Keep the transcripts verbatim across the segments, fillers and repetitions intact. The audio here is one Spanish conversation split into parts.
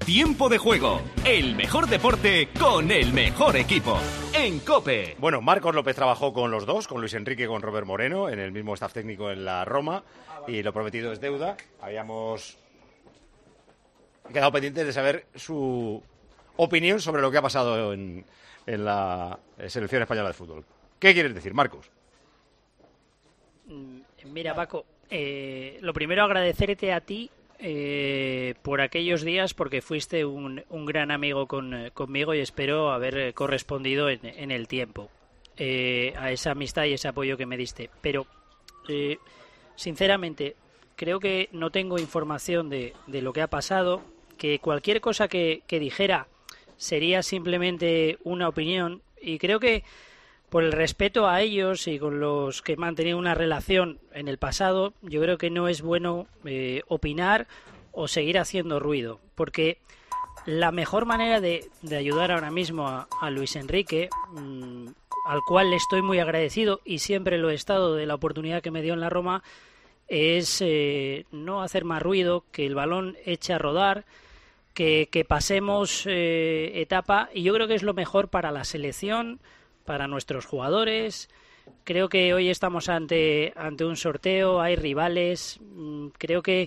Tiempo de Juego, el mejor deporte con el mejor equipo. En COPE. Bueno, Marcos López trabajó con los dos, con Luis Enrique y con Robert Moreno, en el mismo staff técnico en la Roma, y lo prometido es deuda. Habíamos quedado pendientes de saber su opinión sobre lo que ha pasado en, en la selección española de fútbol. ¿Qué quieres decir, Marcos? Mira, Paco, eh, lo primero agradecerte a ti eh, por aquellos días, porque fuiste un, un gran amigo con, conmigo y espero haber correspondido en, en el tiempo eh, a esa amistad y ese apoyo que me diste. Pero, eh, sinceramente, creo que no tengo información de, de lo que ha pasado, que cualquier cosa que, que dijera sería simplemente una opinión, y creo que por el respeto a ellos y con los que he mantenido una relación en el pasado, yo creo que no es bueno eh, opinar o seguir haciendo ruido, porque la mejor manera de, de ayudar ahora mismo a, a Luis Enrique, mmm, al cual le estoy muy agradecido y siempre lo he estado de la oportunidad que me dio en la Roma, es eh, no hacer más ruido, que el balón eche a rodar, que, que pasemos eh, etapa, y yo creo que es lo mejor para la selección, para nuestros jugadores. Creo que hoy estamos ante, ante un sorteo, hay rivales, creo que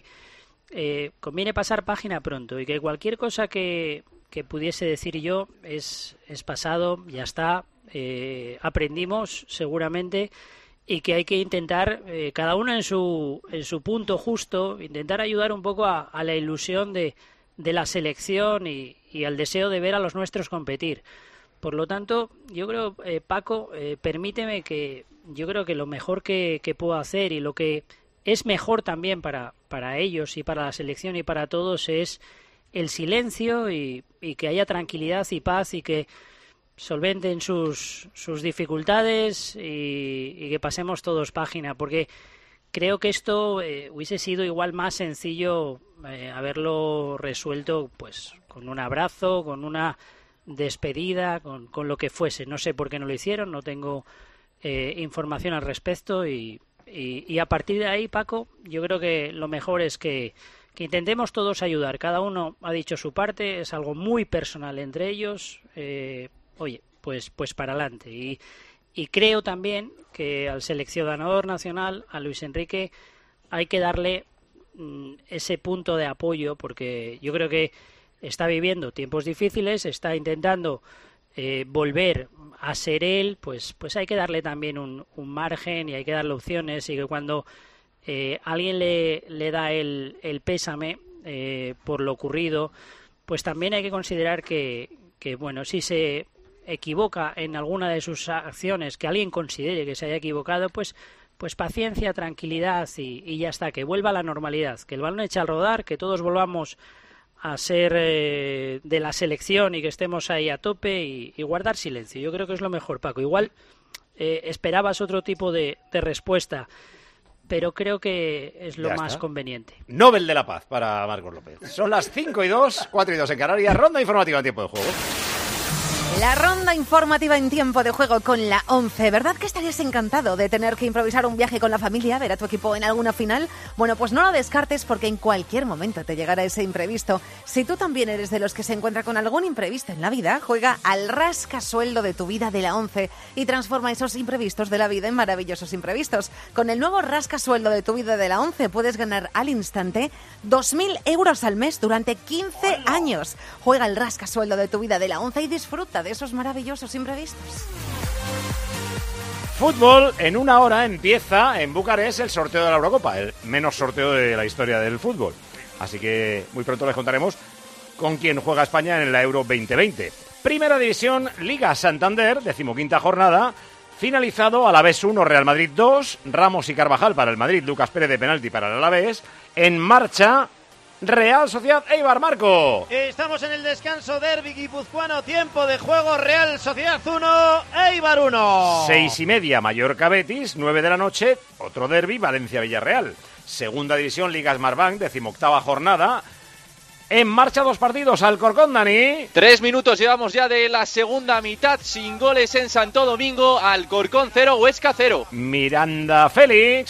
eh, conviene pasar página pronto y que cualquier cosa que, que pudiese decir yo es, es pasado, ya está, eh, aprendimos seguramente, y que hay que intentar, eh, cada uno en su, en su punto justo, intentar ayudar un poco a, a la ilusión de, de la selección y, y al deseo de ver a los nuestros competir. Por lo tanto, yo creo, eh, Paco, eh, permíteme que yo creo que lo mejor que, que puedo hacer y lo que es mejor también para, para ellos y para la selección y para todos es el silencio y, y que haya tranquilidad y paz y que solventen sus, sus dificultades y, y que pasemos todos página, porque creo que esto eh, hubiese sido igual más sencillo eh, haberlo resuelto pues con un abrazo, con una despedida, con, con lo que fuese. No sé por qué no lo hicieron, no tengo eh, información al respecto y, y, y a partir de ahí, Paco, yo creo que lo mejor es que, que intentemos todos ayudar. Cada uno ha dicho su parte, es algo muy personal entre ellos. Eh, oye, pues, pues para adelante. Y, y creo también que al seleccionador nacional, a Luis Enrique, hay que darle mm, ese punto de apoyo, porque yo creo que está viviendo tiempos difíciles, está intentando eh, volver a ser él, pues, pues hay que darle también un, un margen y hay que darle opciones, y que cuando eh, alguien le, le da el, el pésame eh, por lo ocurrido, pues también hay que considerar que, que, bueno, si se equivoca en alguna de sus acciones, que alguien considere que se haya equivocado, pues pues paciencia, tranquilidad y, y ya está, que vuelva a la normalidad, que el balón eche a rodar, que todos volvamos a ser eh, de la selección y que estemos ahí a tope y, y guardar silencio. Yo creo que es lo mejor, Paco. Igual eh, esperabas otro tipo de, de respuesta, pero creo que es lo ya más está. conveniente. Nobel de la Paz para Marcos López. Son las cinco y dos, cuatro y dos en Canarias. Ronda informativa en tiempo de juego. La ronda informativa en tiempo de juego con la once. ¿Verdad que estarías encantado de tener que improvisar un viaje con la familia, ver a tu equipo en alguna final? Bueno, pues no lo descartes, porque en cualquier momento te llegará ese imprevisto. Si tú también eres de los que se encuentra con algún imprevisto en la vida, juega al rascasueldo de tu vida de la once y transforma esos imprevistos de la vida en maravillosos imprevistos. Con el nuevo rascasueldo de tu vida de la once puedes ganar al instante dos mil euros al mes durante quince años. Juega el rascasueldo de tu vida de la once y disfruta de esos maravillosos imprevistos. Fútbol, en una hora empieza en Bucarest el sorteo de la Eurocopa, el menos sorteo de la historia del fútbol. Así que muy pronto les contaremos con quién juega España en la Euro veinte veinte. Primera División, Liga Santander, decimoquinta jornada, finalizado: Alavés uno, Real Madrid dos, Ramos y Carvajal para el Madrid, Lucas Pérez de penalti para el Alavés. En marcha Real Sociedad Eibar. Marco. Estamos en el descanso, derbi guipuzcoano, tiempo de juego, Real Sociedad uno, Eibar uno. Seis y media, Mallorca Betis, nueve de la noche, otro derbi, Valencia Villarreal. Segunda División, Liga Smartbank, decimoctava jornada. En marcha dos partidos, Alcorcón, Dani. Tres minutos llevamos ya de la segunda mitad, sin goles en Santo Domingo. Alcorcón cero, Huesca cero. Miranda Félix.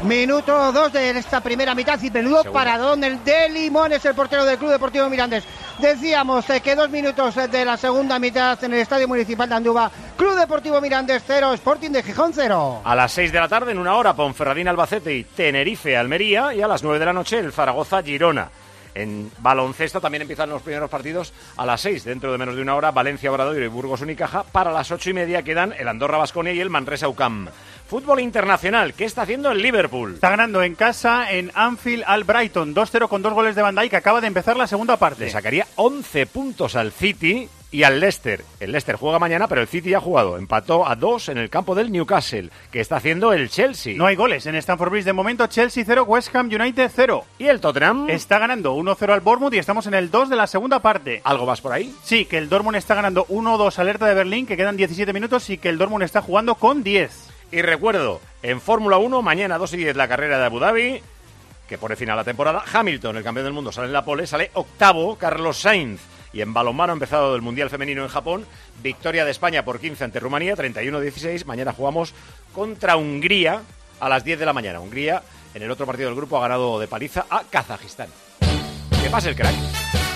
Minuto dos de esta primera mitad y menudo Segunda. paradón el de Limones, el portero del Club Deportivo Mirandés. Decíamos eh, que dos minutos de la segunda mitad en el Estadio Municipal de Andúba. Club Deportivo Mirandés cero, Sporting de Gijón cero. A las seis de la tarde, en una hora, Ponferradina Albacete y Tenerife Almería. Y a las nueve de la noche, el Zaragoza Girona. En baloncesto también empiezan los primeros partidos a las seis. Dentro de menos de una hora, Valencia Obradoiro y Burgos Unicaja. Para las ocho y media quedan el Andorra Baskonia y el Manresa U C A M. Fútbol internacional, ¿qué está haciendo el Liverpool? Está ganando en casa en Anfield al Brighton, dos cero con dos goles de Van Dijk, que acaba de empezar la segunda parte. Le sacaría once puntos al City y al Leicester. El Leicester juega mañana, pero el City ya ha jugado. Empató a dos en el campo del Newcastle, que está haciendo el Chelsea. No hay goles en Stamford Bridge de momento. Chelsea cero, West Ham United cero. ¿Y el Tottenham? Está ganando uno cero al Bournemouth y estamos en el dos de la segunda parte. ¿Algo más por ahí? Sí, que el Dortmund está ganando uno dos al Hertha de Berlín, que quedan diecisiete minutos y que el Dortmund está jugando con diez. Y recuerdo, en Fórmula uno, mañana dos y diez la carrera de Abu Dhabi, que pone fin a la temporada. Hamilton, el campeón del mundo, sale en la pole, sale octavo Carlos Sainz. Y en balonmano empezado el Mundial Femenino en Japón, victoria de España por quince ante Rumanía, treinta y uno a dieciséis. Mañana jugamos contra Hungría a las diez de la mañana. Hungría, en el otro partido del grupo, ha ganado de paliza a Kazajistán. ¿Qué pasa el crack?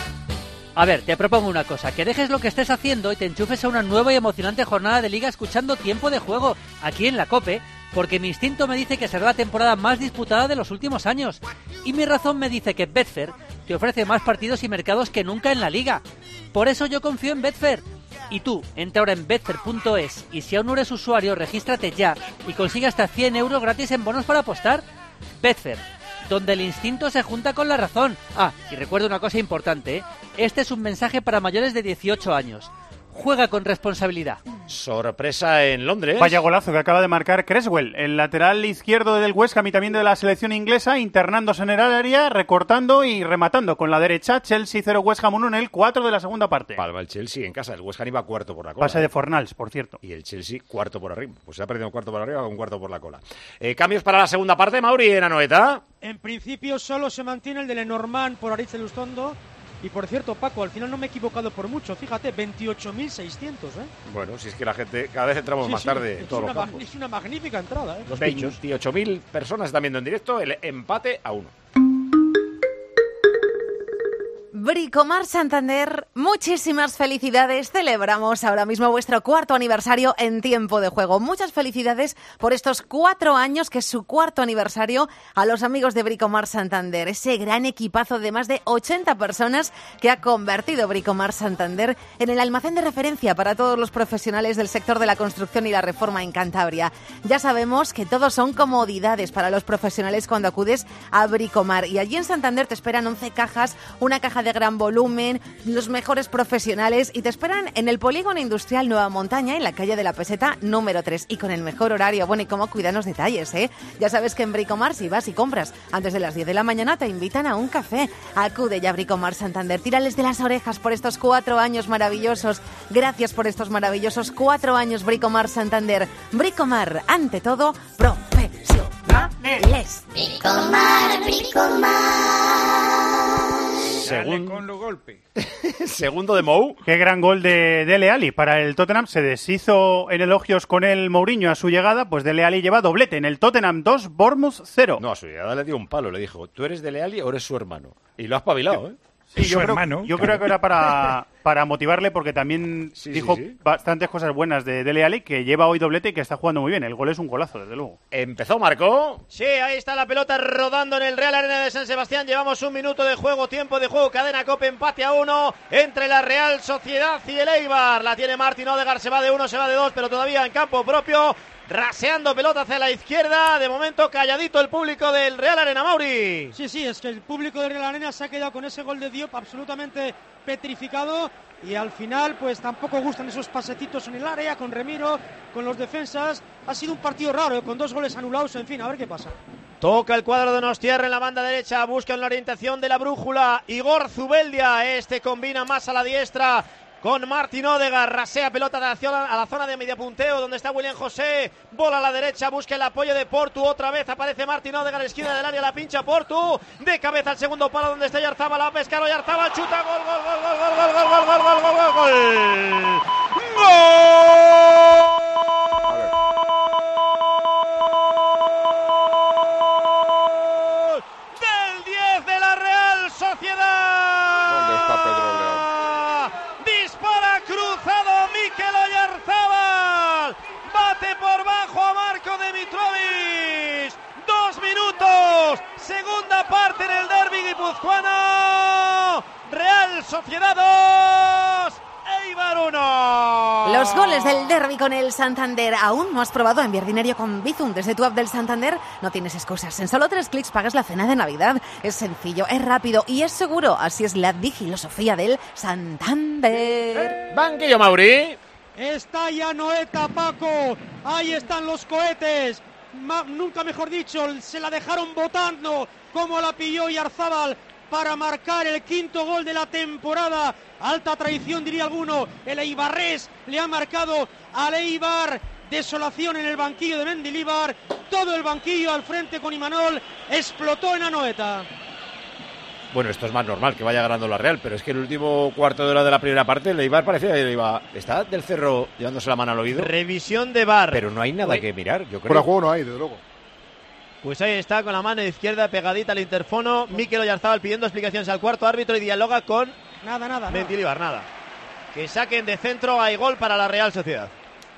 A ver, te propongo una cosa, que dejes lo que estés haciendo y te enchufes a una nueva y emocionante jornada de liga escuchando Tiempo de Juego, aquí en la COPE, porque mi instinto me dice que será la temporada más disputada de los últimos años. Y mi razón me dice que Betfair te ofrece más partidos y mercados que nunca en la liga. Por eso yo confío en Betfair. Y tú, entra ahora en betfair punto es y si aún no eres usuario, regístrate ya y consigue hasta cien euros gratis en bonos para apostar. Betfair, donde el instinto se junta con la razón. Ah, y recuerda una cosa importante, ¿eh? Este es un mensaje para mayores de dieciocho años. Juega con responsabilidad. Sorpresa en Londres. Vaya golazo que acaba de marcar Creswell, el lateral izquierdo del West Ham y también de la selección inglesa, internándose en el área, recortando y rematando con la derecha. Chelsea cero, West Ham uno en el cuatro de la segunda parte. Palma el Chelsea en casa, el West Ham iba cuarto por la cola. Pase de Fornals, por cierto. Y el Chelsea cuarto por arriba. Pues se ha perdido un cuarto por arriba con un cuarto por la cola. Eh, cambios para la segunda parte, Mauri, en Anoeta. En principio solo se mantiene el de Lenormand por Aritz Elustondo. Y por cierto, Paco, al final no me he equivocado por mucho. Fíjate, veintiocho mil seiscientos, ¿eh? Bueno, si es que la gente, cada vez entramos sí, más sí, tarde en todos los campos. Es una magnífica entrada, ¿eh? Los veintiocho mil personas están viendo en directo el empate a uno. Bricomar Santander, muchísimas felicidades. Celebramos ahora mismo vuestro cuarto aniversario en Tiempo de Juego. Muchas felicidades por estos cuatro años, que es su cuarto aniversario, a los amigos de Bricomar Santander. Ese gran equipazo de más de ochenta personas que ha convertido Bricomar Santander en el almacén de referencia para todos los profesionales del sector de la construcción y la reforma en Cantabria. Ya sabemos que todos son comodidades para los profesionales cuando acudes a Bricomar. Y allí en Santander te esperan once cajas, una caja de gran volumen, los mejores profesionales, y te esperan en el Polígono Industrial Nueva Montaña, en la calle de la Peseta número tres, y con el mejor horario. Bueno, y cómo cuidan los detalles, ¿eh? Ya sabes que en Bricomar, si vas y compras antes de las diez de la mañana, te invitan a un café. Acude ya a Bricomar Santander, tírales de las orejas por estos cuatro años maravillosos. Gracias por estos maravillosos cuatro años, Bricomar Santander. Bricomar, ante todo, profesionales. Bricomar, Bricomar. Segundo, con los golpes. Segundo de Mou. Qué gran gol de Dele Alli para el Tottenham. Se deshizo en elogios con el Mourinho a su llegada. Pues Dele Alli lleva doblete en el Tottenham dos, Bournemouth cero. No, a su llegada le dio un palo. Le dijo, ¿tú eres Dele Alli o eres su hermano? Y lo has pabilado, ¿eh? Sí, su yo creo, hermano. Yo creo que era para, para motivarle, porque también sí, dijo sí, sí. bastantes cosas buenas de Dele Alli, que lleva hoy doblete y que está jugando muy bien. El gol es un golazo, desde luego. Empezó, marcó. Sí, ahí está la pelota rodando en el Real Arena de San Sebastián. Llevamos un minuto de juego, tiempo de juego. Cadena Cope, empate a uno entre la Real Sociedad y el Eibar. La tiene Martín Odegaard, se va de uno, se va de dos, pero todavía en campo propio. Raseando pelota hacia la izquierda. De momento calladito el público del Real Arena, Mauri. Sí, sí, es que el público del Real Arena se ha quedado con ese gol de Diop absolutamente petrificado. Y al final pues tampoco gustan esos pasecitos en el área con Remiro, con los defensas. Ha sido un partido raro, con dos goles anulados. En fin, a ver qué pasa. Toca el cuadro de Nostierre en la banda derecha, busca en la orientación de la brújula Igor Zubeldia. Este combina más a la diestra con Martín Odegaard, rasea pelota de acción a la zona de media punteo donde está William José, bola a la derecha, busca el apoyo de Portu, otra vez aparece Martín Odegaard, esquina del área, la pincha Portu, de cabeza al segundo palo donde está Yarzábal, a pescar, Yarzábal chuta, gol, gol, gol, gol, gol, gol, gol, gol, gol, gol, gol, gol, gol. Segunda parte en el derbi guipuzcoano. Real Sociedad dos, Eibar uno. Los goles del derbi con el Santander. ¿Aún no has probado enviar dinero con Bizum desde tu app del Santander? No tienes excusas. En solo tres clics pagas la cena de Navidad. Es sencillo, es rápido y es seguro. Así es la digilosofía del Santander. Banquillo, Mauri. Está ya Noeta, Paco. Ahí están los cohetes. Ma- nunca mejor dicho, se la dejaron botando como la pilló Yarzábal para marcar el quinto gol de la temporada. Alta traición, diría alguno. El eibarrés le ha marcado al Eibar. Desolación en el banquillo de Mendilibar. Todo el banquillo al frente con Imanol. Explotó en Anoeta. Bueno, esto es más normal, que vaya ganando la Real, pero es que el último cuarto de hora de la primera parte, el Eibar parecía que iba... Está del Cerro llevándose la mano al oído. Revisión de V A R. Pero no hay nada Uy. que mirar, yo creo. Fuera de juego no hay, desde luego. Pues ahí está, con la mano izquierda pegadita al interfono, Mikel Oyarzábal pidiendo explicaciones al cuarto árbitro y dialoga con Nada, nada, Mendilibar, nada. Que saquen de centro, hay gol para la Real Sociedad.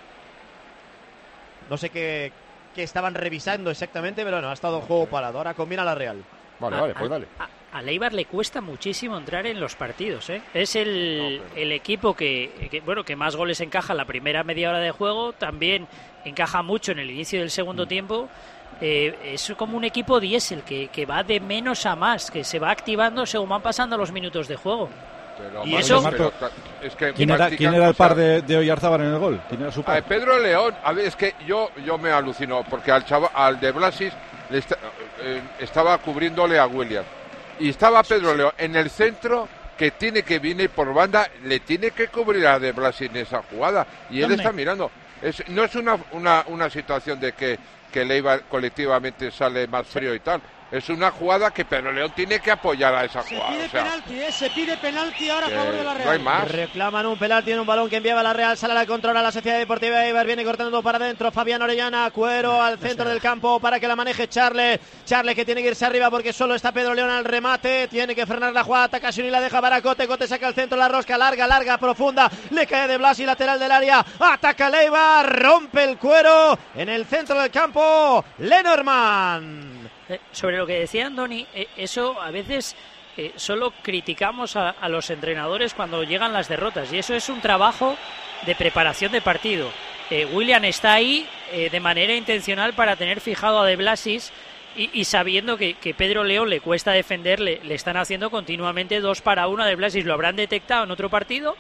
No sé qué, qué estaban revisando exactamente, pero no, ha estado juego parado. Ahora combina la Real. Vale, A- vale, pues a- dale. a- Al Eibar le cuesta muchísimo entrar en los partidos, ¿eh? Es el, el equipo que, que, bueno, que más goles encaja en la primera media hora de juego, también encaja mucho en el inicio del segundo tiempo. Eh, es como un equipo diésel que, que va de menos a más, que se va activando según van pasando los minutos de juego. Pero, Y Marco, eso- pero ta- es que ¿Quién era, practican quién era el cosas- par de, de Oyarzábal en el gol? ¿Quién era su A par? ver, Pedro León, a ver, es que yo, yo me alucino, porque al chava, al de Blasis le esta- eh, estaba cubriéndole a Williams. Y estaba Pedro León en el centro, que tiene que viene por banda, le tiene que cubrir a de Blasis en esa jugada. Y él ¿Dónde? está mirando. Es, no es una, una, una situación de que, que el Eibar colectivamente sale más frío y tal. Es una jugada que Pedro León tiene que apoyar a esa Se jugada. pide o sea, penalti, ¿eh? Se pide penalti ahora a que favor de la Real. no hay más. Reclaman un penalti en un balón que enviaba la Real, sale a la contra ahora la Sociedad Deportiva Eibar, viene cortando para adentro Fabián Orellana, Cuero al centro del campo para que la maneje Charle, Charle que tiene que irse arriba porque solo está Pedro León al remate, tiene que frenar la jugada, Takashuni la deja para Cote, Cote saca al centro la rosca, larga, larga, profunda, le cae de Blasi, lateral del área, ataca el Eibar, rompe el Cuero, en el centro del campo, Lenormand. Eh, sobre lo que decía Andoni, eh, eso a veces eh, solo criticamos a, a los entrenadores cuando llegan las derrotas y eso es un trabajo de preparación de partido. Eh, William está ahí eh, de manera intencional para tener fijado a De Blasis y, y sabiendo que, que Pedro León le cuesta defender, le, le están haciendo continuamente dos para uno a De Blasis, lo habrán detectado en otro partido.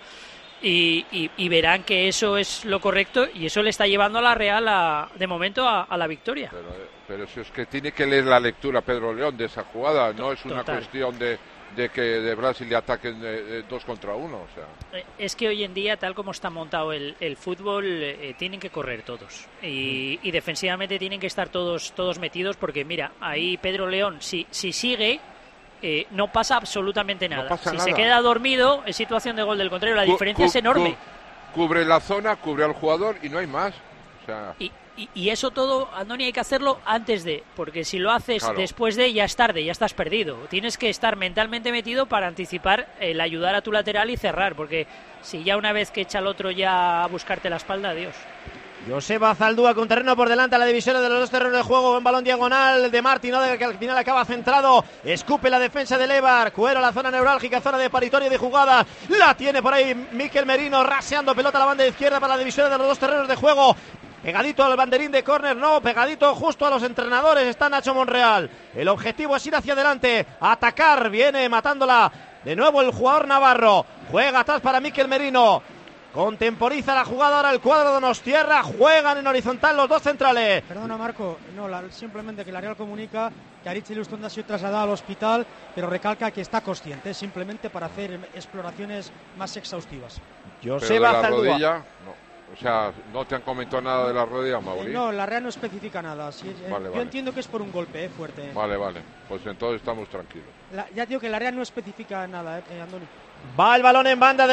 Y, y, y verán que eso es lo correcto y eso le está llevando a la Real a, de momento a, a la victoria. Pero, pero si es que tiene que leer la lectura Pedro León de esa jugada, no es una Total. cuestión de, de que de Brasil le ataquen eh, eh, dos contra uno. O sea. Eh, Es que hoy en día, tal como está montado el, el fútbol, eh, tienen que correr todos y, y defensivamente tienen que estar todos todos metidos porque mira, ahí Pedro León, si, si sigue, eh, no pasa absolutamente nada. pasa si nada. se queda dormido, es situación de gol del contrario, la Cu- diferencia cu- es enorme. cu- cubre la zona, cubre al jugador y no hay más. O sea, Y, y, y eso todo, Andoni, hay que hacerlo antes de, porque si lo haces Claro. después de, ya es tarde, ya estás perdido. Tienes que estar mentalmente metido para anticipar el ayudar a tu lateral y cerrar, porque si ya una vez que echa el otro ya a buscarte la espalda, adiós. Joseba Zaldúa con terreno por delante a la división de los dos terrenos de juego, en balón diagonal de Martín Odegaard que al final acaba centrado, escupe la defensa del Eibar, Cuero la zona neurálgica, zona de paritorio de jugada, la tiene por ahí Mikel Merino raseando pelota a la banda izquierda para la división de los dos terrenos de juego. Pegadito al banderín de córner, no, pegadito justo a los entrenadores está Nacho Monreal. El objetivo es ir hacia adelante, atacar, viene matándola de nuevo el jugador navarro, juega atrás para Mikel Merino. Contemporiza la jugada ahora el cuadro de Donostierra, juegan en horizontal los dos centrales. Perdona, Marco, no, la- simplemente que la Real comunica que Aritz Ilustonda ha sido trasladado al hospital, pero recalca que está consciente, simplemente para hacer exploraciones más exhaustivas. pero de la rodilla, no. O sea, no te han comentado nada de la rodilla, Eh, Mauri. no, la Real no especifica nada. Sí, eh, Vale, yo vale. entiendo que es por un golpe eh, fuerte. Vale, vale. Pues entonces estamos tranquilos. La- ya digo que la Real no especifica nada, eh, eh, Andoni. Va el balón en banda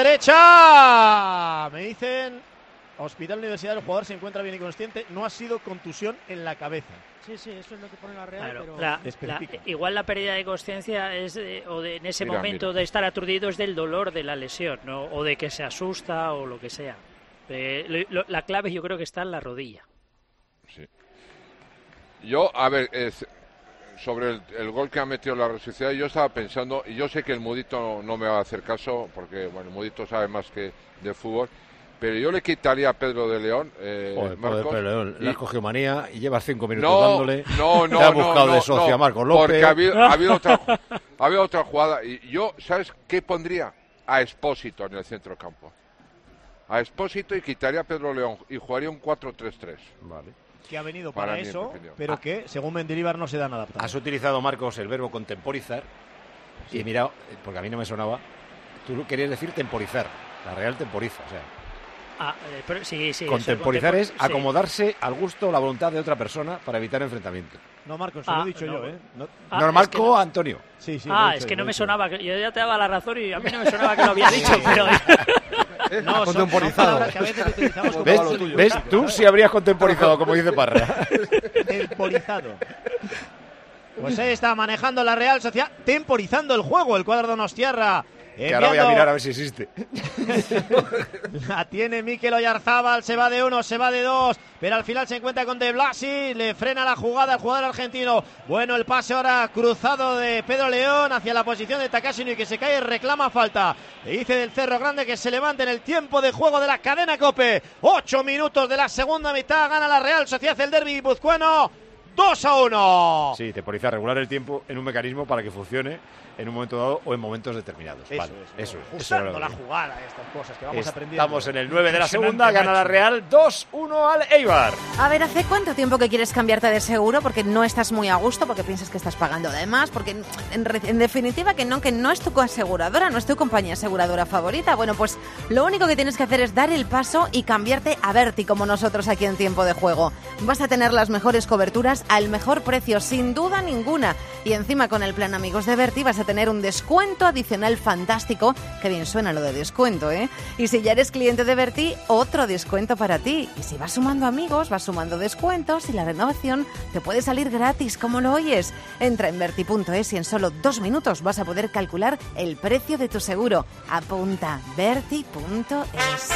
derecha. Me dicen, Hospital Universidad, el jugador se encuentra bien y consciente. No ha sido contusión en la cabeza. Sí, sí, eso es lo que pone la Real, Claro, pero... la- especifica. la- igual la pérdida de conciencia es de- o de, en ese Mira, momento mira. de estar aturdido es del dolor de la lesión, ¿no? O de que se asusta o lo que sea. Eh, lo- lo- la clave yo creo que está en la rodilla. Sí. Yo, a ver, es, sobre el, el gol que ha metido la Real Sociedad, yo estaba pensando, y yo sé que el Mudito no, no me va a hacer caso, porque bueno, el Mudito sabe más que de fútbol, pero yo le quitaría a Pedro de León, eh, Joder, Marcos, Pedro de León, y... le has cogido manía y llevas cinco minutos no, dándole. No, no, te ha no, buscado no, de socio no, a Marcos López. Porque ha habido, ha habido otra, ha habido otra jugada, y yo, ¿sabes qué pondría? A Expósito en el centro del campo. A Expósito y quitaría a Pedro León y jugaría un cuatro tres tres. Vale. Que ha venido para, para eso, pero ah. que según Mendilibar no se dan adaptados. Has utilizado, Marcos, el verbo contemporizar. Sí. Y mira, porque a mí no me sonaba, tú querías decir temporizar. La Real temporiza, o sea. Ah, eh, pero, sí, sí, contemporizar es sí. acomodarse al gusto o la voluntad de otra persona para evitar enfrentamientos. No, Marcos, se ah, lo he dicho no. yo, ¿eh? No... Ah, Normalco, es que no. Antonio. Sí, sí, ah, dicho, es que no me dicho. sonaba, que yo ya te daba la razón y a mí no me sonaba que lo había dicho, pero... no, contemporizado. Son, son que a veces utilizamos como ¿Ves, tuyo, ¿ves? ¿sabes? Tú sí habrías contemporizado, como dice Parra. Temporizado. Pues ahí está manejando la Real Sociedad, temporizando el juego, el cuadro donostiarra. Que ahora voy a mirar a ver si existe. La tiene Mikel Oyarzábal, se va de uno, se va de dos, pero al final se encuentra con De Blasi, le frena la jugada el jugador argentino. Bueno, el pase ahora cruzado de Pedro León hacia la posición de Takashi Nui, que se cae y reclama falta. Le dice del Cerro Grande que se levante en el tiempo de juego de la cadena COPE. Ocho minutos de la segunda mitad, gana la Real Sociedad el derbi guipuzcoano. dos a uno. Sí, temporizar, regular el tiempo en un mecanismo para que funcione en un momento dado o en momentos determinados. Eso vale, es, eso, ajustando eso la jugada, estas cosas que vamos aprendiendo. Estamos en el nueve de la segunda, gana la Real dos uno al Eibar. A ver, ¿hace cuánto tiempo que quieres cambiarte de seguro? Porque no estás muy a gusto, porque piensas que estás pagando de más, porque en, en definitiva que no, que no es tu aseguradora, no es tu compañía aseguradora favorita. Bueno, pues lo único que tienes que hacer es dar el paso y cambiarte a Berti, como nosotros aquí en Tiempo de Juego. Vas a tener las mejores coberturas al mejor precio, sin duda ninguna. Y encima con el plan Amigos de Berti vas a tener un descuento adicional fantástico, que bien suena lo de descuento, ¿eh? Y si ya eres cliente de Berti, otro descuento para ti. Y si vas sumando amigos, vas sumando descuentos y la renovación te puede salir gratis, como lo oyes. Entra en Berti punto es y en solo dos minutos vas a poder calcular el precio de tu seguro. Apunta Berti punto es.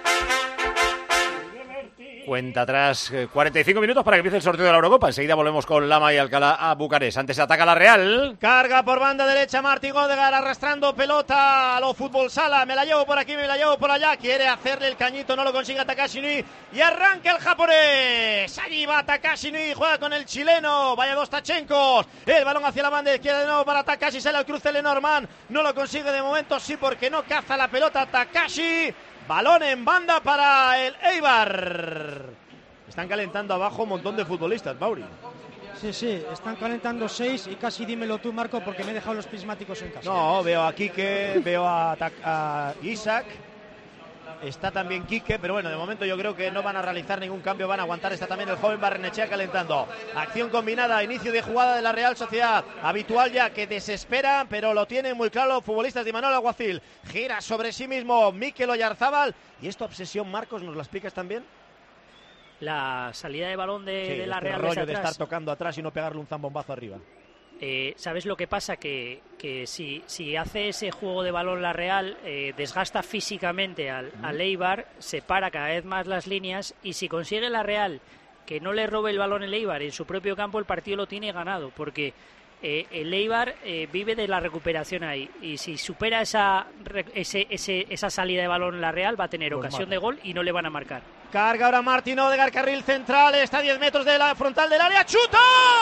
Cuenta atrás, eh, cuarenta y cinco minutos para que empiece el sorteo de la Eurocopa. Enseguida volvemos con Lama y Alcalá a Bucarest. Antes ataca la Real. Carga por banda derecha Martín Odegaard arrastrando pelota a lo fútbol sala. Me la llevo por aquí, me la llevo por allá. Quiere hacerle el cañito, no lo consigue Takashi Nui. Y arranca el japonés. Allí va Takashi Nui, juega con el chileno. Vaya dos tachencos. El balón hacia la banda izquierda de nuevo para Takashi. Sale al cruce Lenormand. No lo consigue de momento, sí, porque no caza la pelota Takashi. Balón en banda para el Eibar. Están calentando abajo un montón de futbolistas, Mauri. Sí, sí, están calentando seis y casi dímelo tú, Marco, porque me he dejado los prismáticos en casa. No, veo a Quique, veo a, a Isaac. Está también Quique, pero bueno, de momento yo creo que no van a realizar ningún cambio, van a aguantar. Está también el joven Barrenechea calentando. Acción combinada, inicio de jugada de la Real Sociedad. Habitual ya que desespera, pero lo tienen muy claro los futbolistas de Imanol Alguacil. Gira sobre sí mismo Mikel Oyarzábal. ¿Y esta obsesión, Marcos, nos la explicas también? La salida de balón de, sí, de la este Real rollo desde de atrás. estar tocando atrás y no pegarle un zambombazo arriba. Eh, ¿Sabes lo que pasa? Que, que si, si hace ese juego de balón la Real, eh, desgasta físicamente al, mm. al Eibar, separa cada vez más las líneas y si consigue la Real que no le robe el balón el Eibar en su propio campo, el partido lo tiene ganado, porque eh, el Eibar eh, vive de la recuperación ahí y si supera esa, ese, ese, esa salida de balón la Real va a tener pues ocasión mata. de gol y no le van a marcar. Carga ahora Martín Odegaard, carril central, está a diez metros de la frontal del área, ¡chuta!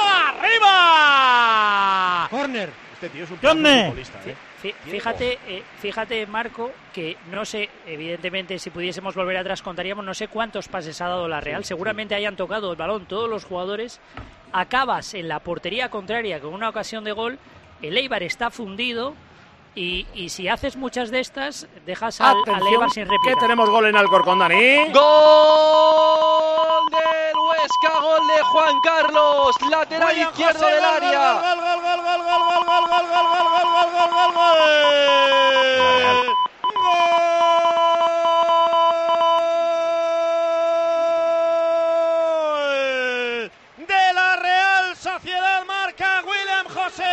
¡Arriba! ¡Corner! Este tío es un futbolista, ¿eh? Fíjate, eh, fíjate, Marco, que no sé, evidentemente, si pudiésemos volver atrás contaríamos, no sé cuántos pases ha dado la Real, seguramente hayan tocado el balón todos los jugadores, acabas en la portería contraria con una ocasión de gol, el Eibar está fundido. Y, y si haces muchas de estas, dejas al, al Eibar sin réplica. Que tenemos gol en Alcorcón, Dani. ¡Gol del Huesca! ¡Gol de Juan Carlos! Lateral William izquierdo José, del gol, área. Gol, gol, gol, gol, gol, gol, gol, gol, gol, gol, gol, gol, gol, gol, gol, gol de la Real Sociedad, marca William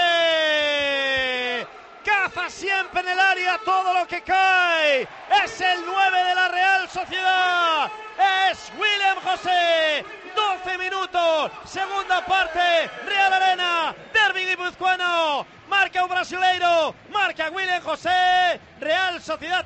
José. Caza siempre en el área todo lo que cae. Es el nueve de la Real Sociedad. Es William José. doce minutos, segunda parte, Real Arena, derbi guipuzcoano, marca un brasileiro, marca William José, Real Sociedad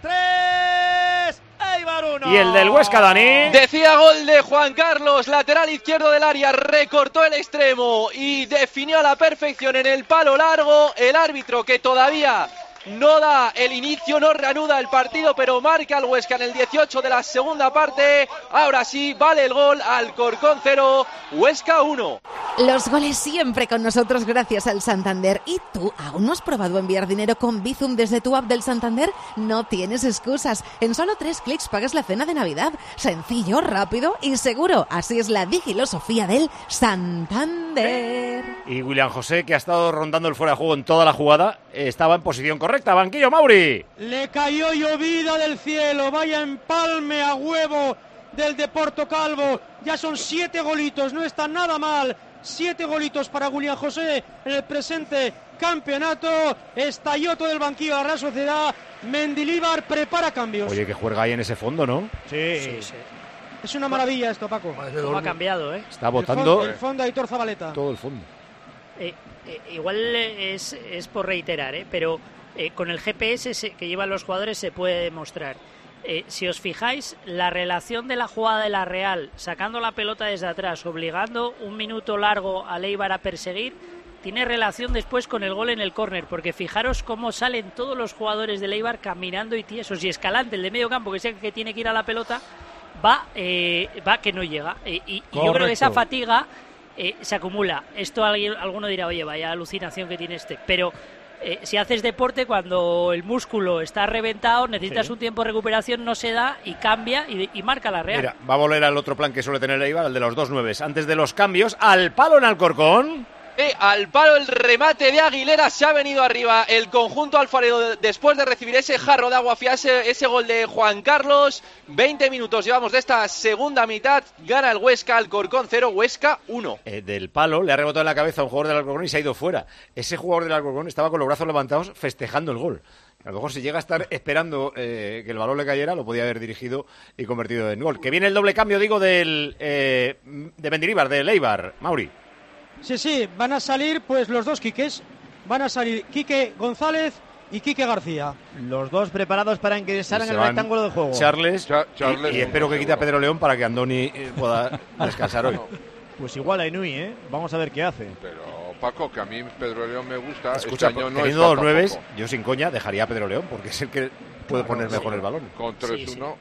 tres, Eibar uno. Y el del Huesca, Dani. Decía gol de Juan Carlos, lateral izquierdo del área, recortó el extremo y definió a la perfección en el palo largo. El árbitro, que todavía no da el inicio, no reanuda el partido, pero marca el Huesca en el dieciocho de la segunda parte. Ahora sí, vale el gol. Alcorcón cero, Huesca uno. Los goles siempre con nosotros gracias al Santander. ¿Y tú aún no has probado enviar dinero con Bizum desde tu app del Santander? No tienes excusas. En solo tres clics pagas la cena de Navidad. Sencillo, rápido y seguro. Así es la digilosofía del Santander. Y William José, que ha estado rondando el fuera de juego en toda la jugada, estaba en posición correcta. Banquillo, Mauri. Le cayó llovida del cielo. Vaya empalme a huevo del Deporto Calvo. Ya son siete golitos, no está nada mal. Siete golitos para William José en el presente campeonato. Estalló todo el banquillo de la Real Sociedad. Mendilibar prepara cambios. Oye, que juega ahí en ese fondo, ¿no? Sí, sí, sí. Es una maravilla esto, Paco. No ha cambiado, ¿eh? Está botando el fondo, el fondo de Aitor Zabaleta. Todo el fondo. Eh, eh, igual es, es por reiterar, ¿eh? Pero eh, con el G P S que llevan los jugadores se puede demostrar. Eh, si os fijáis, la relación de la jugada de la Real, sacando la pelota desde atrás, obligando un minuto largo a Eibar a perseguir, tiene relación después con el gol en el córner, porque fijaros cómo salen todos los jugadores del Eibar caminando y tiesos, y Escalante, el de medio campo, que es el que tiene que ir a la pelota, va, eh, va que no llega. Eh, y, y yo creo que esa fatiga eh, se acumula. Esto alguien, alguno dirá, oye, vaya alucinación que tiene este, pero... Eh, si haces deporte, cuando el músculo está reventado, necesitas sí. un tiempo de recuperación, no se da y cambia y, y marca la Real. Mira, va a volver al otro plan que suele tener el Eibar, al de los dos nueves. Antes de los cambios, al palo en Alcorcón. Eh, al palo el remate de Aguilera, se ha venido arriba el conjunto alfarero después de recibir ese jarro de agua fría, ese, ese gol de Juan Carlos. veinte minutos llevamos de esta segunda mitad, gana el Huesca, Alcorcón cero, Huesca uno. Eh, del palo le ha rebotado en la cabeza a un jugador del Alcorcón y se ha ido fuera. Ese jugador del Alcorcón estaba con los brazos levantados festejando el gol. A lo mejor si llega a estar esperando eh, que el balón le cayera, lo podía haber dirigido y convertido en gol. Que viene el doble cambio, digo, del eh, de Mendilibar, del Eibar, Mauri. Sí, sí, van a salir pues los dos Quiques, van a salir Quique González y Quique García. Los dos preparados para ingresar en el rectángulo de juego. Charles, Cha Charles y, y espero que quite a Pedro León para que Andoni eh, pueda descansar hoy. Pues igual a Inui, ¿eh? Vamos a ver qué hace. Pero Paco, que a mí Pedro León me gusta. Escucha, este año no teniendo dos nueves, yo sin coña dejaría a Pedro León porque es el que puede claro, poner sí. mejor el balón. Con tres uno.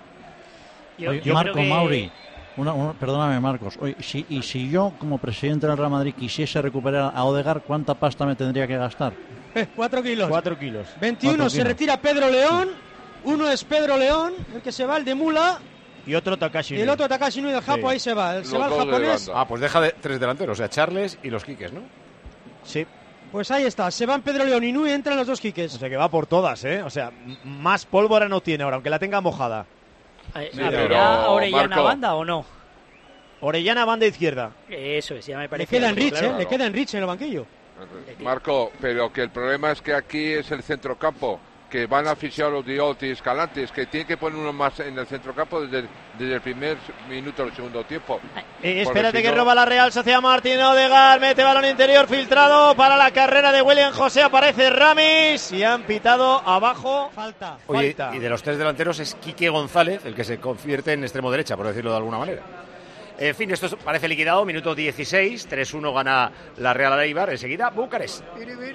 Sí, sí. Marco que... Mauri. Una, una, perdóname, Marcos. Oye, si, y si yo, como presidente del Real Madrid, quisiese recuperar a Odegaard, ¿cuánta pasta me tendría que gastar? Eh, cuatro kilos. Cuatro kilos. veintiuno Cuatro se kilos. retira Pedro León. Uno es Pedro León, el que se va, el de Mula. Y otro Takashi. Y el otro Takashi Nui del Japo, sí. ahí se va. El, se va el japonés. Ah, pues deja de tres delanteros, o sea, Charles y los Quiques, ¿no? Sí. Pues ahí está, se van Pedro León y Nui, entran los dos Quiques. O sea que va por todas, ¿eh? O sea, más pólvora no tiene ahora, aunque la tenga mojada. Eh, sí, ¿Habrá Orellana Marco. Banda o no? Orellana banda izquierda. Eso es, ya me parece. Le queda Enrich, claro, ¿eh? Le queda Enrich en el banquillo. Marco, pero que el problema es que aquí es el centrocampo, que van a asfixiar los Diolti y Escalantes, que tiene que poner uno más en el centrocampo desde, desde el primer minuto del segundo tiempo. Eh, espérate si que no... roba la Real Sociedad. Martín Odegaard mete balón interior filtrado para la carrera de William José. Aparece Ramis y han pitado abajo. Falta. Oye, falta. Y de los tres delanteros es Quique González el que se convierte en extremo derecha, por decirlo de alguna manera. En fin, esto parece liquidado, minuto dieciséis, tres uno gana la Real Eibar, enseguida Bucarest.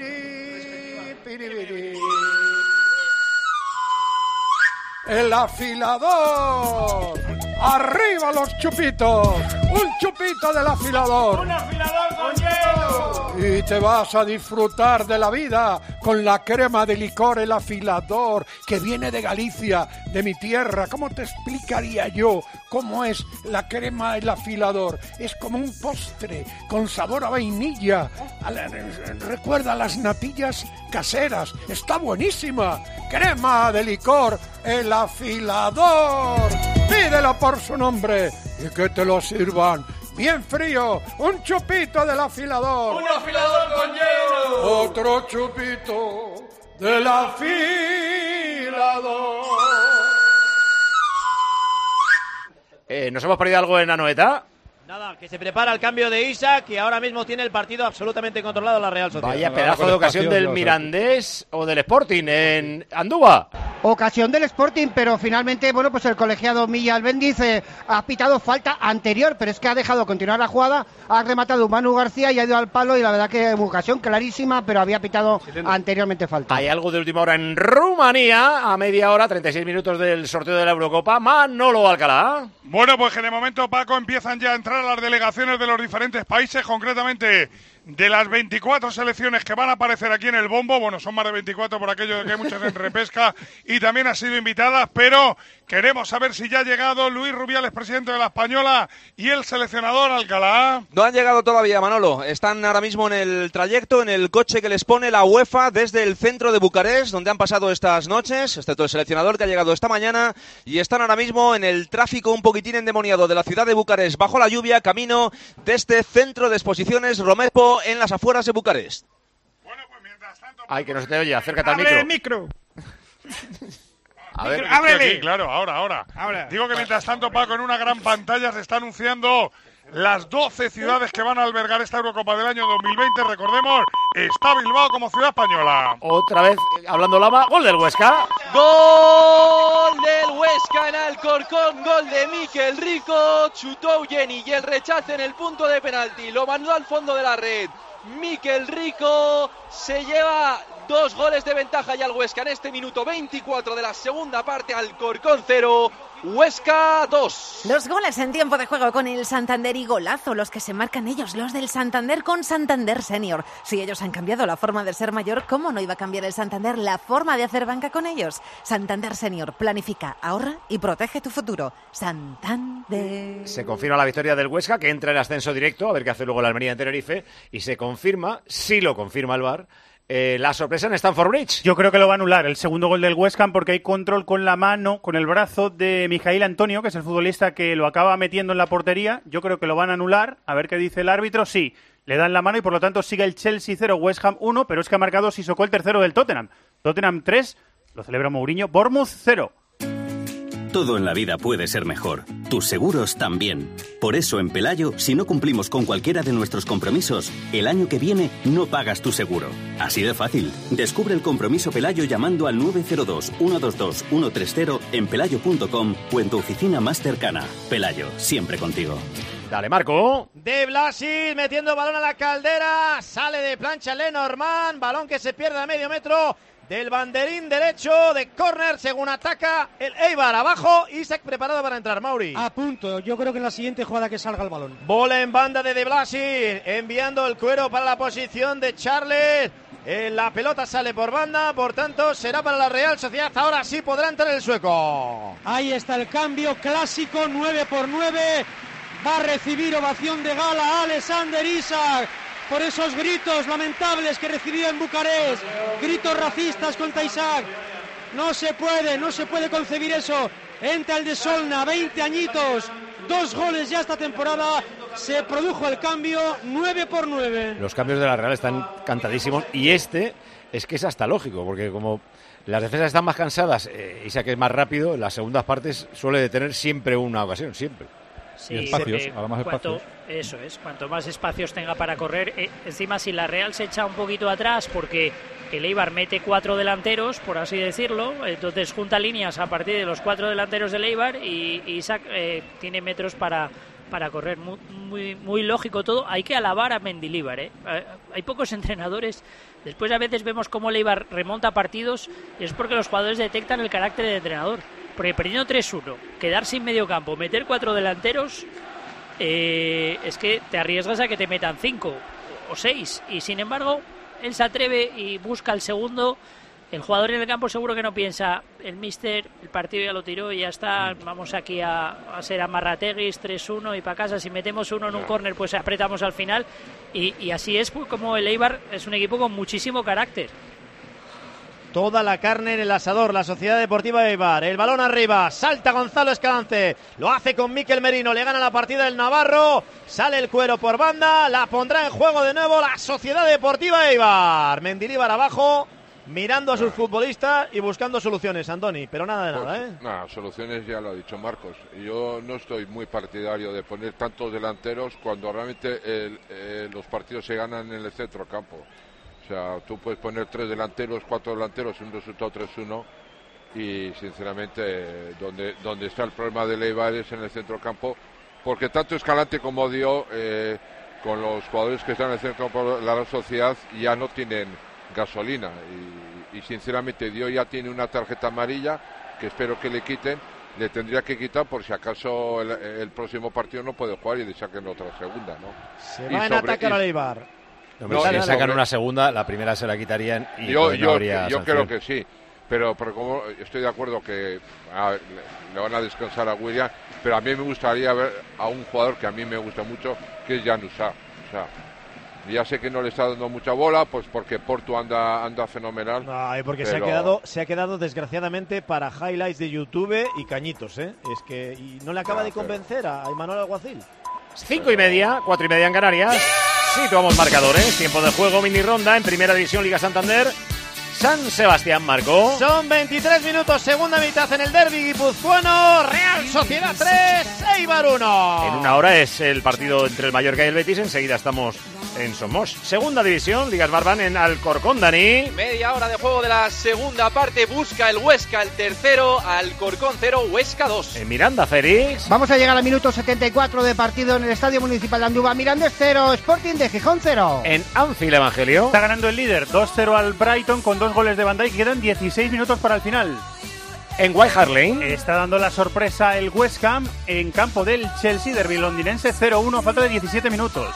El afilador, arriba los chupitos, un chupito del afilador. Un afilador con hielo. Y te vas a disfrutar de la vida con la crema de licor El Afilador, que viene de Galicia, de mi tierra. ¿Cómo te explicaría yo cómo es la crema El Afilador? Es como un postre con sabor a vainilla. Recuerda las natillas caseras. Está buenísima. Crema de licor El Afilador. Pídelo por su nombre y que te lo sirvan bien frío. Un chupito del afilador. Un afilador con hielo. Otro chupito del afilador. Eh, ¿Nos hemos perdido algo en Anoeta? Nada, que se prepara el cambio de Isaac y ahora mismo tiene el partido absolutamente controlado la Real Sociedad. Vaya pedazo de ocasión del Mirandés o del Sporting en Andúba. Ocasión del Sporting, pero finalmente, bueno, pues el colegiado Milla Albéndiz eh, ha pitado falta anterior, pero es que ha dejado continuar la jugada, ha rematado Manu García y ha ido al palo y la verdad que ocasión clarísima, pero había pitado anteriormente falta. Hay algo de última hora en Rumanía, a media hora, treinta y seis minutos del sorteo de la Eurocopa. Manolo Alcalá. Bueno, pues que de momento, Paco, empiezan ya a entrar las delegaciones de los diferentes países, concretamente de las veinticuatro selecciones que van a aparecer aquí en el bombo. Bueno, son más de veinticuatro por aquello de que hay muchas en repesca y también han sido invitadas, pero queremos saber si ya ha llegado Luis Rubiales, presidente de la Española, y el seleccionador Alcalá. No han llegado todavía, Manolo. Están ahora mismo en el trayecto, en el coche que les pone la UEFA desde el centro de Bucarest, donde han pasado estas noches, excepto el seleccionador que ha llegado esta mañana, y están ahora mismo en el tráfico un poquitín endemoniado de la ciudad de Bucarest, bajo la lluvia, camino de este centro de exposiciones Romepo en las afueras de Bucarest. Bueno, pues mientras tanto... Ay, que no se te oye, acércate al micro. ¡Abre el micro! A ver, ¡ábrele! Aquí, claro, ahora, ahora. Ahora. Digo que mientras tanto, Paco, en una gran pantalla se está anunciando las doce ciudades que van a albergar esta Eurocopa del año dos mil veinte. Recordemos, está Bilbao como ciudad española. Otra vez, hablando Lama, gol del Huesca. Gol del Huesca en Alcorcón, gol de Mikel Rico, chutó Jenny y el rechace en el punto de penalti, lo mandó al fondo de la red. Mikel Rico se lleva dos goles de ventaja ya al Huesca en este minuto veinticuatro de la segunda parte. Alcorcón cero, Huesca dos. Los goles en tiempo de juego con el Santander y golazo los que se marcan ellos, los del Santander con Santander Senior. Si ellos han cambiado la forma de ser mayor, ¿cómo no iba a cambiar el Santander la forma de hacer banca con ellos? Santander Senior, planifica, ahorra y protege tu futuro. Santander. Se confirma la victoria del Huesca, que entra en ascenso directo, a ver qué hace luego la Almería en Tenerife, y se confirma, sí lo confirma el V A R, Eh, la sorpresa en Stamford Bridge. Yo creo que lo va a anular el segundo gol del West Ham porque hay control con la mano, con el brazo de Mijail Antonio, que es el futbolista que lo acaba metiendo en la portería. Yo creo que lo van a anular. A ver qué dice el árbitro. Sí, le dan la mano y por lo tanto sigue el Chelsea cero, West Ham uno, pero es que ha marcado Sissoko el tercero del Tottenham. Tottenham tres, lo celebra Mourinho. Bournemouth cero. Todo en la vida puede ser mejor. Tus seguros también. Por eso en Pelayo, si no cumplimos con cualquiera de nuestros compromisos, el año que viene no pagas tu seguro. Así de fácil. Descubre el compromiso Pelayo llamando al nueve cero dos, uno dos dos, uno tres cero en pelayo punto com o en tu oficina más cercana. Pelayo, siempre contigo. Dale, Marco. De Blasis metiendo balón a la caldera. Sale de plancha Lenormand. Balón que se pierde a medio metro del banderín derecho de córner según ataca el Eibar. Abajo, Isaac preparado para entrar. Mauri. A punto, yo creo que en la siguiente jugada que salga el balón. Bola en banda de De Blasis, enviando el cuero para la posición de Charles. Eh, la pelota sale por banda, por tanto será para la Real Sociedad. Ahora sí podrá entrar el sueco. Ahí está el cambio clásico, nueve por nueve. Va a recibir ovación de gala Alexander Isaac por esos gritos lamentables que recibió en Bucarest, gritos racistas contra Isaac. No se puede, no se puede concebir eso. Entra el de Solna, veinte añitos, dos goles ya esta temporada. Se produjo el cambio, nueve por nueve. Los cambios de la Real están cantadísimos y este es que es hasta lógico, porque como las defensas están más cansadas, eh, Isaac es más rápido, en las segundas partes suele tener siempre una ocasión, siempre. Sí, y espacios, eh, además cuanto, espacios. Eso es, cuanto más espacios tenga para correr. Eh, encima, si la Real se echa un poquito atrás, porque el Eibar mete cuatro delanteros, por así decirlo, entonces junta líneas a partir de los cuatro delanteros del Eibar y, y Isaac eh, tiene metros para, para correr. Muy, muy, muy lógico todo. Hay que alabar a Mendilibar, ¿eh? Hay pocos entrenadores. Después a veces vemos cómo el Eibar remonta partidos y es porque los jugadores detectan el carácter del entrenador. Porque perdiendo tres uno, quedar sin medio campo, meter cuatro delanteros, eh, es que te arriesgas a que te metan cinco o seis. Y sin embargo, él se atreve y busca el segundo. El jugador en el campo seguro que no piensa, el míster, el partido ya lo tiró y ya está, vamos aquí a, a ser amarrateguis, tres uno y para casa. Si metemos uno en un córner, pues apretamos al final. Y, y así es pues, como el Eibar es un equipo con muchísimo carácter. Toda la carne en el asador, la Sociedad Deportiva Eibar. El balón arriba, salta Gonzalo Escalante, lo hace con Mikel Merino, le gana la partida el Navarro, sale el cuero por banda, la pondrá en juego de nuevo la Sociedad Deportiva Eibar. Mendilibar abajo, mirando a sus futbolistas y buscando soluciones, Andoni, pero nada de pues, nada, ¿eh? Nada, soluciones ya lo ha dicho Marcos. Yo no estoy muy partidario de poner tantos delanteros cuando realmente el, eh, los partidos se ganan en el centro campo. O sea, tú puedes poner tres delanteros, cuatro delanteros, un resultado tres uno y sinceramente eh, donde, donde está el problema de Eibar es en el centro campo, porque tanto Escalante como Dio, eh, con los jugadores que están en el centro campo, la Real Sociedad ya no tienen gasolina y, y sinceramente Dio ya tiene una tarjeta amarilla que espero que le quiten, le tendría que quitar por si acaso el, el próximo partido no puede jugar y le saquen otra segunda, ¿no? Se va en ataque a Eibar. No, no, si le sacan sobre... una segunda, la primera se la quitarían y yo, pues no yo, habría yo sanción. creo que sí, pero, pero como estoy de acuerdo que a, le, le van a descansar a William, pero a mí me gustaría ver a un jugador que a mí me gusta mucho, que es Jan Usá. O sea, ya sé que no le está dando mucha bola, pues porque Porto anda anda fenomenal. Ay, porque pero... se ha quedado se ha quedado desgraciadamente para highlights de YouTube y cañitos, ¿eh? Es que y no le acaba no, de convencer pero... a Imanol Alguacil. Cinco y media, cuatro y media en Canarias. Situamos marcadores, tiempo de juego, mini ronda en Primera División Liga Santander. San Sebastián marcó. Son veintitrés minutos, segunda mitad en el derbi guipuzcoano. Real Sociedad tres, Eibar uno. En una hora es el partido entre el Mallorca y el Betis. Enseguida estamos en Somos. Segunda División, Liga Smartbank en Alcorcón, Dani. Media hora de juego de la segunda parte. Busca el Huesca el tercero, Alcorcón cero, Huesca dos. En Miranda, Félix. Vamos a llegar al minuto setenta y cuatro de partido en el Estadio Municipal de Andúba. Mirandés cero, Sporting de Gijón cero. En Anfield, Evangelio. Está ganando el líder dos cero al Brighton con dos goles de Van Dijk. Quedan dieciséis minutos para el final. En White Hart Lane está dando la sorpresa el West Ham en campo del Chelsea, derbi londinense cero uno, falta de diecisiete minutos.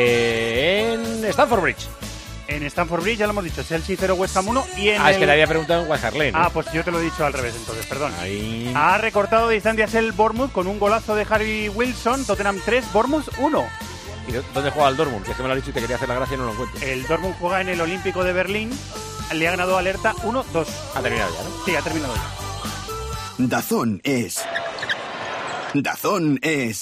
En Stamford Bridge. En Stamford Bridge, ya lo hemos dicho, Chelsea cero, West Ham uno. Y en ah, el... es que le había preguntado en White Hart Lane. Ah, pues yo te lo he dicho al revés, entonces, perdón. Ahí... Ha recortado distancias el Bournemouth con un golazo de Harry Wilson, Tottenham tres, Bournemouth uno. ¿Y dónde juega el Dortmund? Que es que me lo ha dicho y te quería hacer la gracia y no lo encuentro. El Dortmund juega en el Olímpico de Berlín. Le ha ganado Alerta uno dos. Ha terminado ya, ¿no? Sí, ha terminado ya. Dazón es... Dazón es...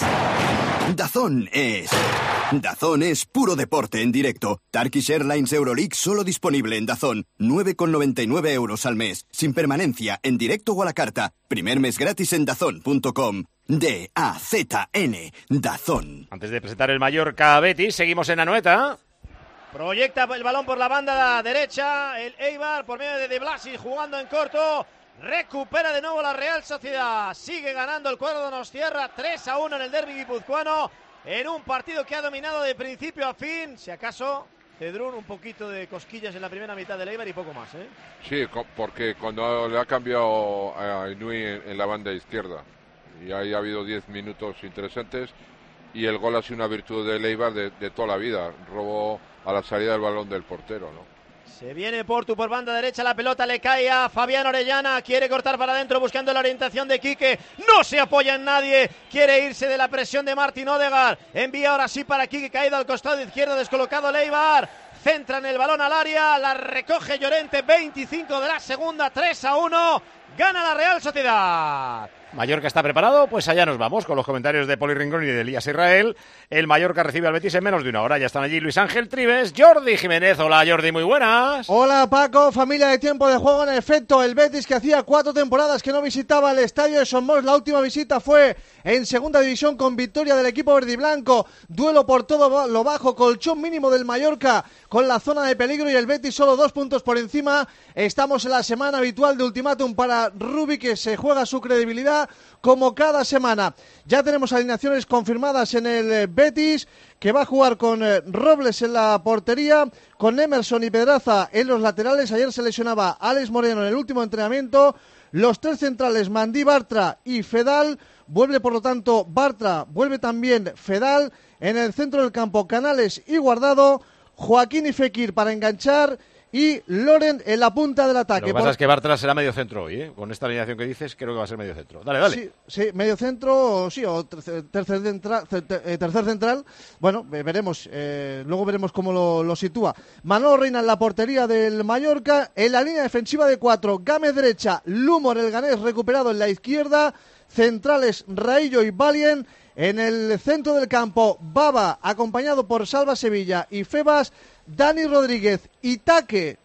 Dazón es... Dazón es puro deporte en directo. Turkish Airlines Euroleague solo disponible en Dazón. nueve con noventa y nueve euros al mes. Sin permanencia, en directo o a la carta. Primer mes gratis en dazón punto com. D A Z N. Dazón. Antes de presentar el Mallorca Betis, seguimos en Anoeta. Proyecta el balón por la banda derecha. El Eibar por medio de De Blasi jugando en corto. Recupera de nuevo la Real Sociedad. Sigue ganando el cuadro donostiarra tres a uno en el derbi guipuzcoano. En un partido que ha dominado de principio a fin. Si acaso, Cedrún, un poquito de cosquillas en la primera mitad del Eibar y poco más, ¿eh? Sí, porque cuando le ha cambiado a Inui en la banda izquierda. Y ahí ha habido diez minutos interesantes. Y el gol ha sido una virtud del Eibar de, de toda la vida. Robo a la salida del balón del portero, ¿no? Se viene Portu por banda derecha, la pelota le cae a Fabián Orellana, quiere cortar para adentro buscando la orientación de Quique, no se apoya en nadie, quiere irse de la presión de Martin Odegaard, envía ahora sí para Quique, caído al costado izquierdo, descolocado Eibar, centran el balón al área, la recoge Llorente, veinticinco de la segunda, tres a uno, gana la Real Sociedad. Mallorca está preparado, pues allá nos vamos con los comentarios de Poli Rincón y de Elías Israel. El Mallorca recibe al Betis en menos de una hora. Ya están allí Luis Ángel Trives, Jordi Jiménez. Hola Jordi, muy buenas. Hola Paco, familia de Tiempo de Juego. En efecto, el Betis, que hacía cuatro temporadas que no visitaba el estadio de Somos. La última visita fue en segunda división con victoria del equipo verde y blanco. Duelo por todo lo bajo, colchón mínimo del Mallorca con la zona de peligro y el Betis solo dos puntos por encima. Estamos en la semana habitual de ultimátum para Rubi, que se juega su credibilidad como cada semana. Ya tenemos alineaciones confirmadas en el Betis, que va a jugar con eh, Robles en la portería, con Emerson y Pedraza en los laterales. Ayer se lesionaba Alex Moreno en el último entrenamiento. Los tres centrales, Mandí, Bartra y Fedal. Vuelve, por lo tanto, Bartra, vuelve también Fedal. En el centro del campo, Canales y Guardado. Joaquín y Fekir para enganchar. Y Loren en la punta del ataque. Lo que pasa por... es que Bartra será medio centro hoy, ¿eh? Con esta alineación que dices, creo que va a ser medio centro. Dale, dale. Sí, sí, medio centro, sí, o tercer, tercer, central, tercer central. Bueno, veremos. Eh, luego veremos cómo lo, lo sitúa. Manolo Reina en la portería del Mallorca. En la línea defensiva de cuatro, Gámez derecha, Lumor, el ganés, recuperado en la izquierda. Centrales, Raillo y Valien. En el centro del campo, Baba, acompañado por Salva Sevilla y Febas. Dani Rodríguez, Itaque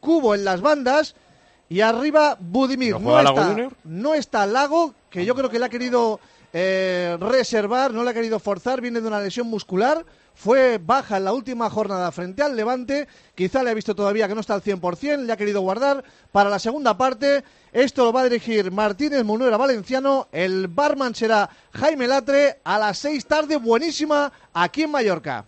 Cubo en las bandas y arriba Budimir. ¿No No, juega Lago está, Junior? no está Lago, que yo creo que le ha querido eh, reservar, no le ha querido forzar, viene de una lesión muscular. Fue baja en la última jornada frente al Levante, quizá le ha visto todavía que no está al cien por ciento, le ha querido guardar para la segunda parte. Esto lo va a dirigir Martínez Munuera Valenciano, el barman será Jaime Latre, a las seis tarde, buenísima, aquí en Mallorca.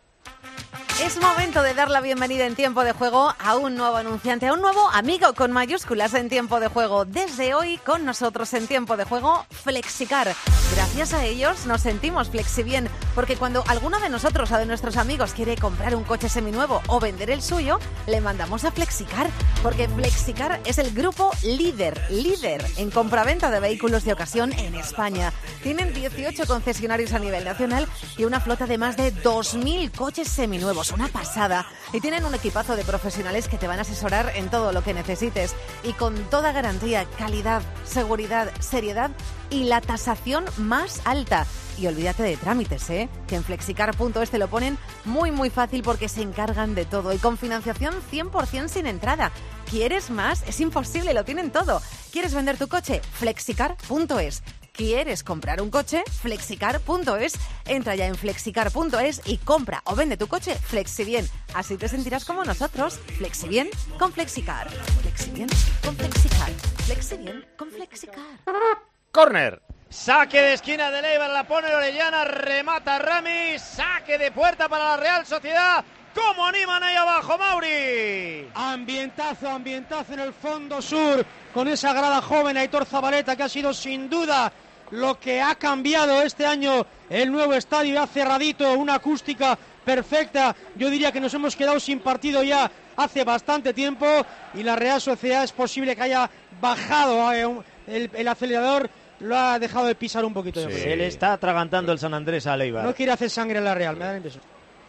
Es momento de dar la bienvenida en Tiempo de Juego a un nuevo anunciante, a un nuevo amigo con mayúsculas en Tiempo de Juego. Desde hoy con nosotros en Tiempo de Juego, Flexicar. Gracias a ellos nos sentimos flexibien, porque cuando alguno de nosotros o de nuestros amigos quiere comprar un coche seminuevo o vender el suyo, le mandamos a Flexicar, porque Flexicar es el grupo líder, líder en compraventa de vehículos de ocasión en España. Tienen dieciocho concesionarios a nivel nacional y una flota de más de dos mil coches seminuevos. Una pasada. Y tienen un equipazo de profesionales que te van a asesorar en todo lo que necesites. Y con toda garantía, calidad, seguridad, seriedad y la tasación más alta. Y olvídate de trámites, ¿eh? Que en flexicar punto es te lo ponen muy muy fácil porque se encargan de todo. Y con financiación cien por ciento sin entrada. ¿Quieres más? Es imposible, lo tienen todo. ¿Quieres vender tu coche? flexicar punto es. ¿Quieres comprar un coche? flexicar punto es. Entra ya en flexicar punto es y compra o vende tu coche Flexibien. Así te sentirás como nosotros. Flexibien con Flexicar. Flexibien con Flexicar. Flexibien con Flexicar. Córner. Saque de esquina de Eibar, la pone Orellana, remata Ramis, saque de puerta para la Real Sociedad. ¿Cómo animan ahí abajo, Mauri? Ambientazo, ambientazo en el fondo sur, con esa grada joven, Aitor Zabaleta, que ha sido sin duda lo que ha cambiado este año el nuevo estadio, ya cerradito, una acústica perfecta. Yo diría que nos hemos quedado sin partido ya hace bastante tiempo y la Real Sociedad es posible que haya bajado eh, el, el acelerador, lo ha dejado de pisar un poquito. Sí. Se le está atragantando el San Andrés a Eibar. No quiere hacer sangre en la Real, me da la impresión.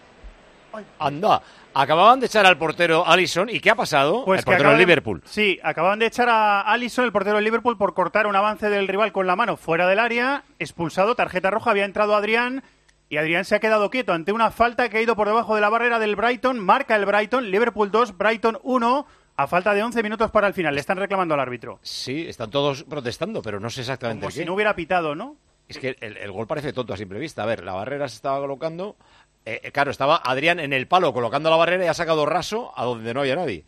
Anda, acababan de echar al portero Alisson. ¿Y qué ha pasado? Pues el portero del Liverpool. Sí, acababan de echar a Alisson, el portero del Liverpool, por cortar un avance del rival con la mano fuera del área, expulsado, tarjeta roja, había entrado Adrián y Adrián se ha quedado quieto ante una falta que ha ido por debajo de la barrera del Brighton, marca el Brighton, Liverpool dos, Brighton uno, a falta de once minutos para el final. Le están reclamando al árbitro. Sí, están todos protestando, pero no sé exactamente Como qué. si no hubiera pitado, ¿no? Es que el, el gol parece tonto a simple vista. A ver, la barrera se estaba colocando. Eh, claro, estaba Adrián en el palo colocando la barrera y ha sacado raso a donde no había nadie.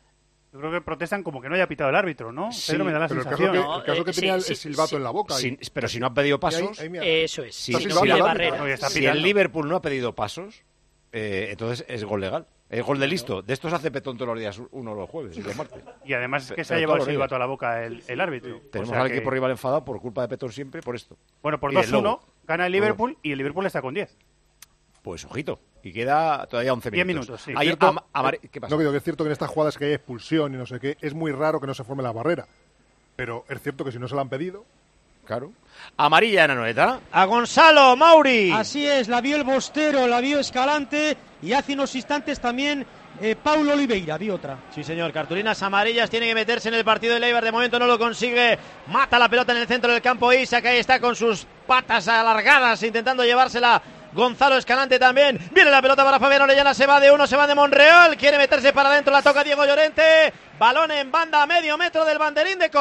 Yo creo que protestan como que no haya pitado el árbitro, ¿no? Sí, Pedro, me da la pero sensación. el caso que, el caso que eh, tenía sí, el sí, silbato sí. en la boca. Si- y- pero si no han pedido pasos... y ahí- ahí mira. Eso es. Si, Está si silbando la el barrera- árbitro. Oye, está si pitando. el Liverpool no ha pedido pasos, eh, entonces es gol legal. Es gol de listo. De estos hace petón todos los días, uno los jueves y los martes. Y además es que se Pero ha llevado el todos los silbato a la boca el, el árbitro. Tenemos O sea al que- equipo rival enfadado por culpa de petón siempre por esto. Bueno, por Y del dos uno Lobo. gana el Liverpool y el Liverpool está con diez. Pues ojito. Y queda todavía once diez minutos. minutos, sí. Hay Cierto- ama- amare- ¿Qué pasa? No, digo que es cierto que en estas jugadas que hay expulsión y no sé qué, es muy raro que no se forme la barrera. Pero es cierto que si no se la han pedido... Claro. Amarilla en Anoeta. A Gonzalo, Mauri. Así es, la vio el Bostero, la vio Escalante y hace unos instantes también eh, Paulo Oliveira, vio otra. Sí, señor, cartulinas amarillas, tiene que meterse en el partido de Eibar, de momento no lo consigue, mata la pelota en el centro del campo Isaac, ahí está con sus patas alargadas intentando llevársela Gonzalo Escalante también, viene la pelota para Fabián Orellana, se va de uno, se va de Monreal, quiere meterse para adentro, la toca Diego Llorente, balón en banda a medio metro del banderín de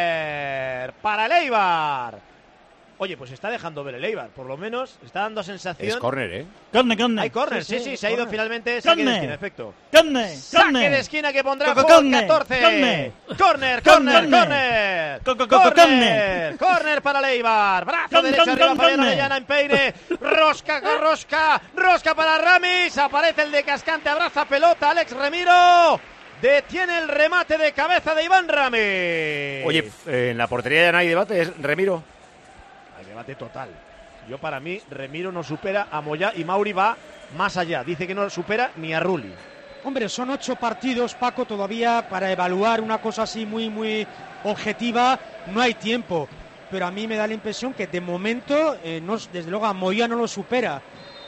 córner para el Eibar. Oye, pues está dejando ver el Eibar, por lo menos está dando sensación. Es córner, ¿eh? Córner, córner. Hay córner, sí, sí, sí, se ha ido córner. finalmente, saque de Córner. esquina, efecto. Córner, Saque córner. de esquina que pondrá Coco, juego córner, catorce. córner. Córner, córner, Córner. córner. Coco, coco, Córner. Córner para Leibar. Brazo Con, derecho con, arriba con, Fabián córner. Orellana en peine. Rosca, rosca, rosca para Ramis. Aparece el de Cascante, abraza pelota Alex Remiro. Detiene el remate de cabeza de Iván Ramis. Oye, eh, en la portería ya no hay debate, es Remiro. Hay debate total. Yo para mí, Remiro no supera a Moyá y Mauri va más allá. Dice que no supera ni a Rulli. Hombre, son ocho partidos, Paco, todavía para evaluar una cosa así muy, muy objetiva. No hay tiempo. Pero a mí me da la impresión que de momento, eh, no, desde luego, a Moyá no lo supera.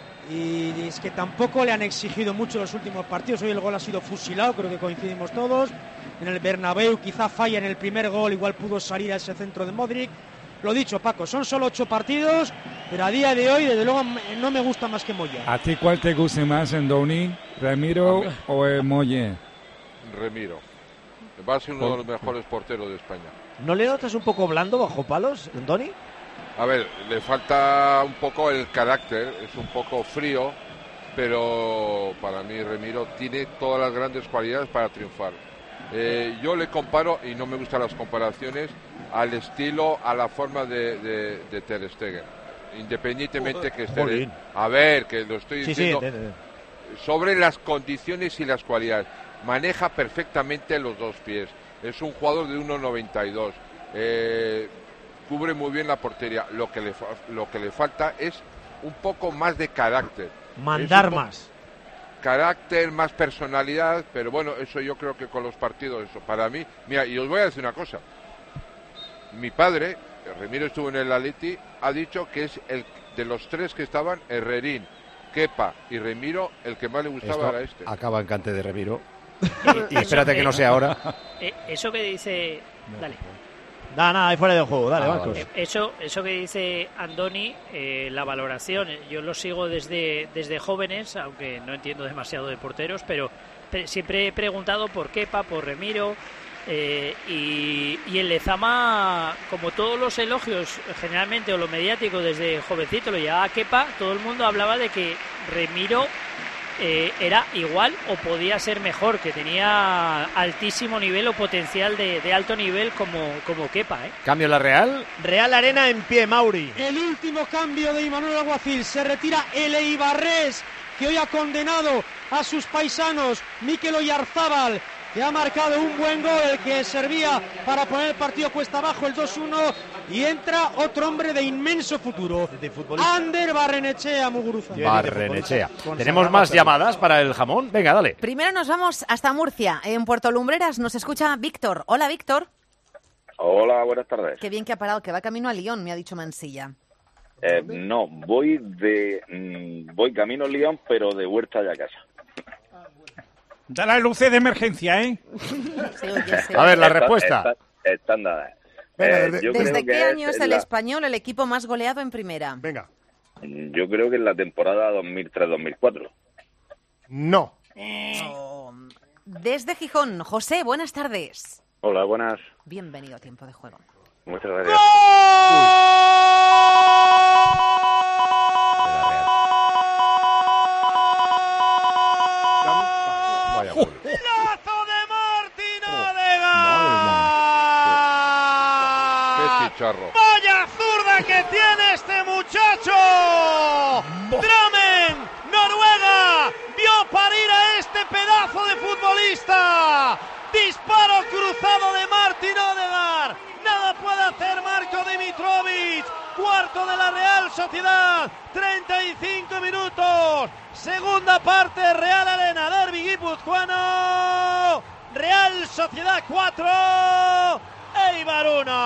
Y es que tampoco le han exigido mucho los últimos partidos. Hoy el gol ha sido fusilado, creo que coincidimos todos. En el Bernabéu quizá falla en el primer gol, igual pudo salir a ese centro de Modric. Lo dicho, Paco, son solo ocho partidos, pero a día de hoy, desde luego, no me gusta más que Moya. ¿A ti cuál te gusta más, Endoni, Ramiro o eh, Moye? Remiro. Va a ser uno de los mejores porteros de España. ¿No le notas un poco blando bajo palos, Doni? A ver, le falta un poco el carácter, es un poco frío, pero para mí Remiro tiene todas las grandes cualidades para triunfar. Eh, yo le comparo, y no me gustan las comparaciones, al estilo, a la forma de, de, de Ter Stegen. Independientemente que esté... Jolín. A ver, que lo estoy Sí, diciendo... sí, de, de. Sobre las condiciones y las cualidades. Maneja perfectamente los dos pies. Es un jugador de uno noventa y dos. Eh, cubre muy bien la portería. Lo que le, fa- lo que le falta es un poco más de carácter. Mandar Es un po- más. Carácter, más personalidad, pero bueno, eso yo creo que con los partidos, eso para mí, mira, y os voy a decir una cosa, mi padre, Remiro estuvo en el Atleti, ha dicho que es el de los tres que estaban, Herrerín, Kepa y Remiro, el que más le gustaba Esto era este. acaba en cante de Remiro. Y espérate que no sea ahora. Eh, eso que dice... Dale. Nada, nada, ahí fuera de juego, dale, Ah, Marcos. vale. Eh, Eso, eso que dice Andoni, eh, la valoración, eh, yo lo sigo desde, desde jóvenes, aunque no entiendo demasiado de porteros, pero pre- siempre he preguntado por Kepa, por Remiro, eh, y, y en Lezama, como todos los elogios, generalmente, o lo mediático desde jovencito, lo llevaba a Kepa, todo el mundo hablaba de que Remiro eh, era igual o podía ser mejor, que tenía altísimo nivel o potencial de, de alto nivel como, como Kepa, ¿eh? Cambio en la Real. Real Arena en pie, Mauri. El último cambio de Imanol Alguacil. Se retira el Eibarrés, que hoy ha condenado a sus paisanos. Mikel Oyarzábal, que ha marcado un buen gol, el que servía para poner el partido cuesta abajo, el dos uno. Y entra otro hombre de inmenso futuro. Ander Barrenechea, Muguruza. Barrenechea. Tenemos más llamadas para el jamón. Venga, dale. Primero nos vamos hasta Murcia. En Puerto Lumbreras nos escucha Víctor. Hola, Víctor. Hola, buenas tardes. Qué bien que ha parado, que va camino a Lyon, me ha dicho Mansilla. Eh, no, voy de mm, voy camino a Lyon, pero de vuelta ya a casa. Da la luces de emergencia, ¿eh? A ver, la Está- respuesta. está- Están dadas. Venga, Eh, desde yo creo ¿Desde que qué año es el la- español el equipo más goleado en primera? Venga. Yo creo que en la temporada dos mil tres dos mil cuatro. No. Oh, desde Gijón, José, buenas tardes. Hola, buenas. Bienvenido a Tiempo de Juego. Muchas gracias. Vaya gol. ¡Lazo de Martín Qué Odegaard! chicharro. ¡Vaya zurda que tiene este muchacho! Drammen, Noruega, vio parir a este pedazo de futbolista. Disparo cruzado de Martín Odegaard. Nada puede hacer Marco Dimitrovic. Cuarto de la Real Sociedad. treinta y cinco minutos. Segunda parte, Real Arena, Derbi guipuzcoano. Real Sociedad cuatro. Eibar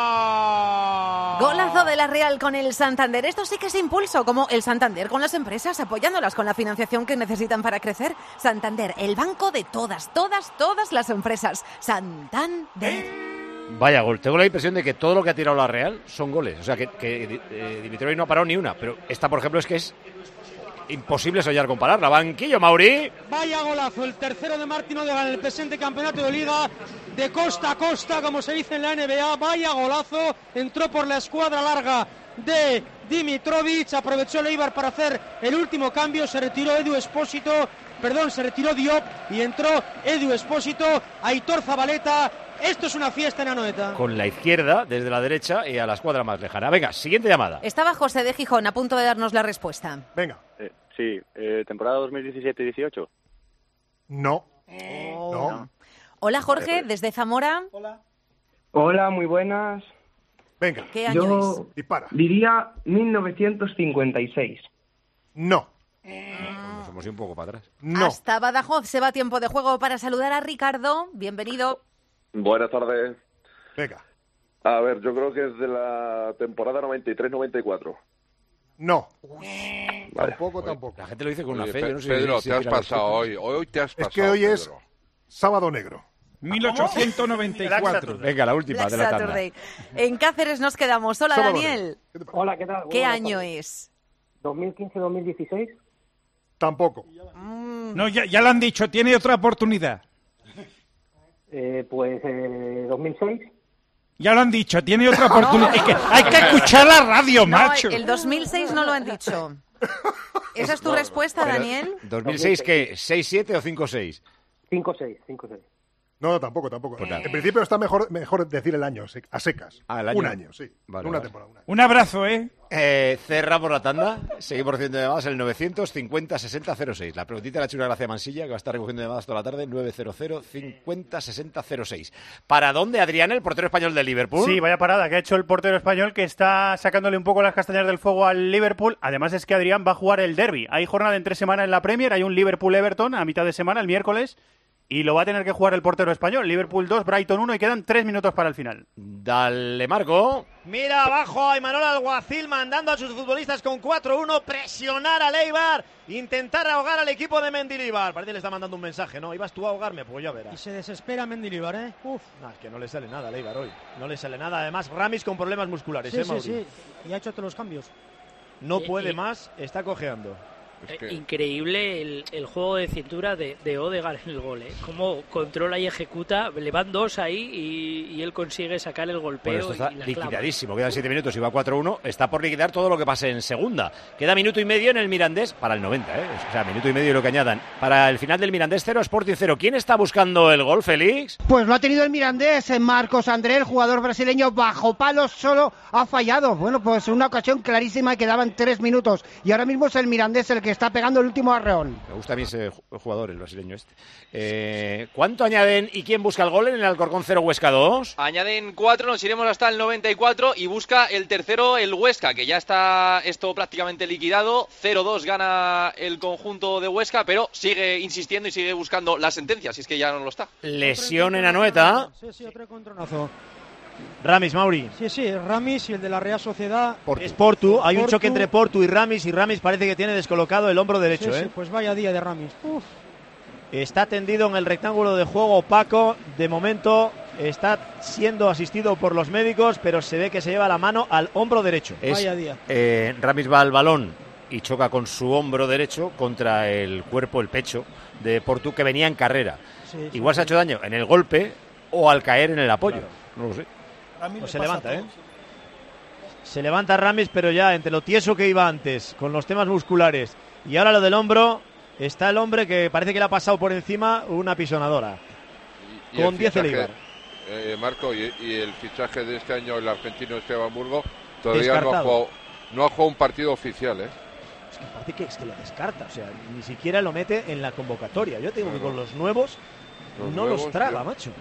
uno. Golazo de la Real con el Santander. Esto sí que es impulso, como el Santander con las empresas, apoyándolas con la financiación que necesitan para crecer. Santander, el banco de todas, todas, todas las empresas. Santander. Vaya gol. Tengo la impresión de que todo lo que ha tirado la Real son goles. O sea, que, que eh, Dimitrovic no ha parado ni una. Pero esta, por ejemplo, es que es imposible soñar compararla. Banquillo, Mauri. Vaya golazo, el tercero de Martín Odegaard en el presente campeonato de Liga, de costa a costa, como se dice en la N B A. Vaya golazo, entró por la escuadra larga de Dimitrovic, aprovechó el Eibar para hacer el último cambio, se retiró Edu Espósito, perdón, se retiró Diop y entró Edu Espósito, Aitor Zabaleta. Esto es una fiesta en Anoeta. Con la izquierda, desde la derecha y a la escuadra más lejana. Venga, siguiente llamada. Estaba José de Gijón a punto de darnos la respuesta. Venga. Eh, sí, eh, temporada dos mil diecisiete dieciocho. No. Oh. No. Hola, Jorge, desde Zamora. Hola. Hola, muy buenas. Venga. ¿Qué año Yo es? Dispara. diría mil novecientos cincuenta y seis. No. Nos hemos ido un poco para atrás. No. Hasta Badajoz se va tiempo de juego para saludar a Ricardo. Bienvenido. Buenas tardes. Venga. A ver, yo creo que es de la temporada noventa y tres noventa y cuatro. No. Vale. Tampoco, tampoco. La gente lo dice con una Oye, fe. Pe- yo no sé Pedro, si te has tira los pasado puntos. hoy. Hoy te has Es pasado, que hoy es Pedro. sábado negro. mil ochocientos noventa y cuatro. Venga, la última Black de la tanda. Saturday. En Cáceres nos quedamos. Hola, Sábado Daniel. Hola, ¿qué tal? ¿Qué Buenas año tardes. es? ¿dos mil quince dos mil dieciséis? Tampoco. No, ya, ya lo han dicho, tiene otra oportunidad. Eh, pues eh, dos mil seis. Ya lo han dicho, tiene otra oportunidad. Hay, que, hay que escuchar la radio, no, macho. El dos mil seis no lo han dicho. ¿Esa es tu No, respuesta, pero, Daniel? ¿dos mil seis qué? ¿seis siete o cinco seis? cinco seis, cinco seis. No, no, tampoco, tampoco. Pues nada. En principio está mejor, mejor decir el año, a secas. Ah, el año. Un año, sí. Vale, una vale. temporada. Un año. Un abrazo, ¿eh? Eh, cerra por la tanda. Seguimos recibiendo llamadas el novecientos cincuenta sesenta cero seis. La preguntita la ha hecho una Gracia Mansilla, que va a estar recogiendo llamadas toda la tarde. novecientos cincuenta sesenta cero seis. ¿Para dónde, Adrián, el portero español del Liverpool? Sí, vaya parada que ha hecho el portero español, que está sacándole un poco las castañas del fuego al Liverpool. Además es que Adrián va a jugar el derbi. Hay jornada en tres semanas en la Premier. Hay un Liverpool-Everton a mitad de semana, el miércoles. Y lo va a tener que jugar el portero español. Liverpool dos, Brighton uno y quedan tres minutos para el final. Dale, Marco. Mira abajo a Imanol Alguacil mandando a sus futbolistas con cuatro uno, presionar a Eibar, intentar ahogar al equipo de Mendilibar. Parece que le está mandando un mensaje, ¿no? ¿Ibas tú a ahogarme? Pues ya verás. Y se desespera Mendilibar, ¿eh? Uf. No, es que no le sale nada a Eibar hoy. No le sale nada. Además, Ramis con problemas musculares, Sí, ¿eh, sí, Mauri? sí. Y ha hecho todos los cambios. No Y- puede y- más, está cojeando. Eh, Increíble el, el juego de cintura de, de Odegaard en el gol, ¿eh? Cómo controla y ejecuta, le van dos ahí y, y él consigue sacar el golpeo. Bueno, esto está y la clava. liquidadísimo. Quedan siete minutos y va cuatro uno. Está por liquidar todo lo que pase en segunda. Queda minuto y medio en el Mirandés para el noventa, ¿eh? O sea, minuto y medio lo que añadan. Para el final del Mirandés cero, Sporting cero. ¿Quién está buscando el gol, Félix? Pues lo ha tenido el Mirandés, eh, Marcos André, el jugador brasileño, bajo palos, solo ha fallado. Bueno, pues una ocasión clarísima y quedaban tres minutos. Y ahora mismo es el Mirandés el que está pegando el último arreón. Me gusta a mí ese jugador, el brasileño este. Eh, ¿Cuánto añaden y quién busca el gol en el Alcorcón cero, Huesca dos? Añaden cuatro, nos iremos hasta el noventa y cuatro y busca el tercero el Huesca, que ya está esto prácticamente liquidado. cero dos gana el conjunto de Huesca, pero sigue insistiendo y sigue buscando la sentencia, si es que ya no lo está. Lesión en Anoeta. Sí, sí, otro encontronazo. Ramis, Mauri. Sí, sí, Ramis y el de la Real Sociedad. Es Portu. Hay un Portu. choque entre Portu y Ramis y Ramis parece que tiene descolocado el hombro derecho, Sí, ¿eh? sí, pues vaya día de Ramis. Uf. Está tendido en el rectángulo de juego opaco. De momento está siendo asistido por los médicos, pero se ve que se lleva la mano al hombro derecho. Es, Vaya día. eh, Ramis va al balón y choca con su hombro derecho contra el cuerpo, el pecho de Portu, que venía en carrera. Sí, sí, Igual se ha sí. hecho daño en el golpe o al caer en el apoyo. Claro. No lo sé. Pues se levanta, ¿eh? Se levanta Ramis, pero ya entre lo tieso que iba antes, con los temas musculares, y ahora lo del hombro, está el hombre que parece que le ha pasado por encima una pisonadora. Y Con el diez el fichaje, Eibar. eh, Marco, y, y el fichaje de este año, el argentino Esteban Burgo, todavía no ha, Descartado. jugado, no ha jugado un partido oficial, ¿eh? Es que parece que, es que lo descarta, o sea, ni siquiera lo mete en la convocatoria. Yo te digo que con los nuevos Los no nuevos, los traga, yo- macho.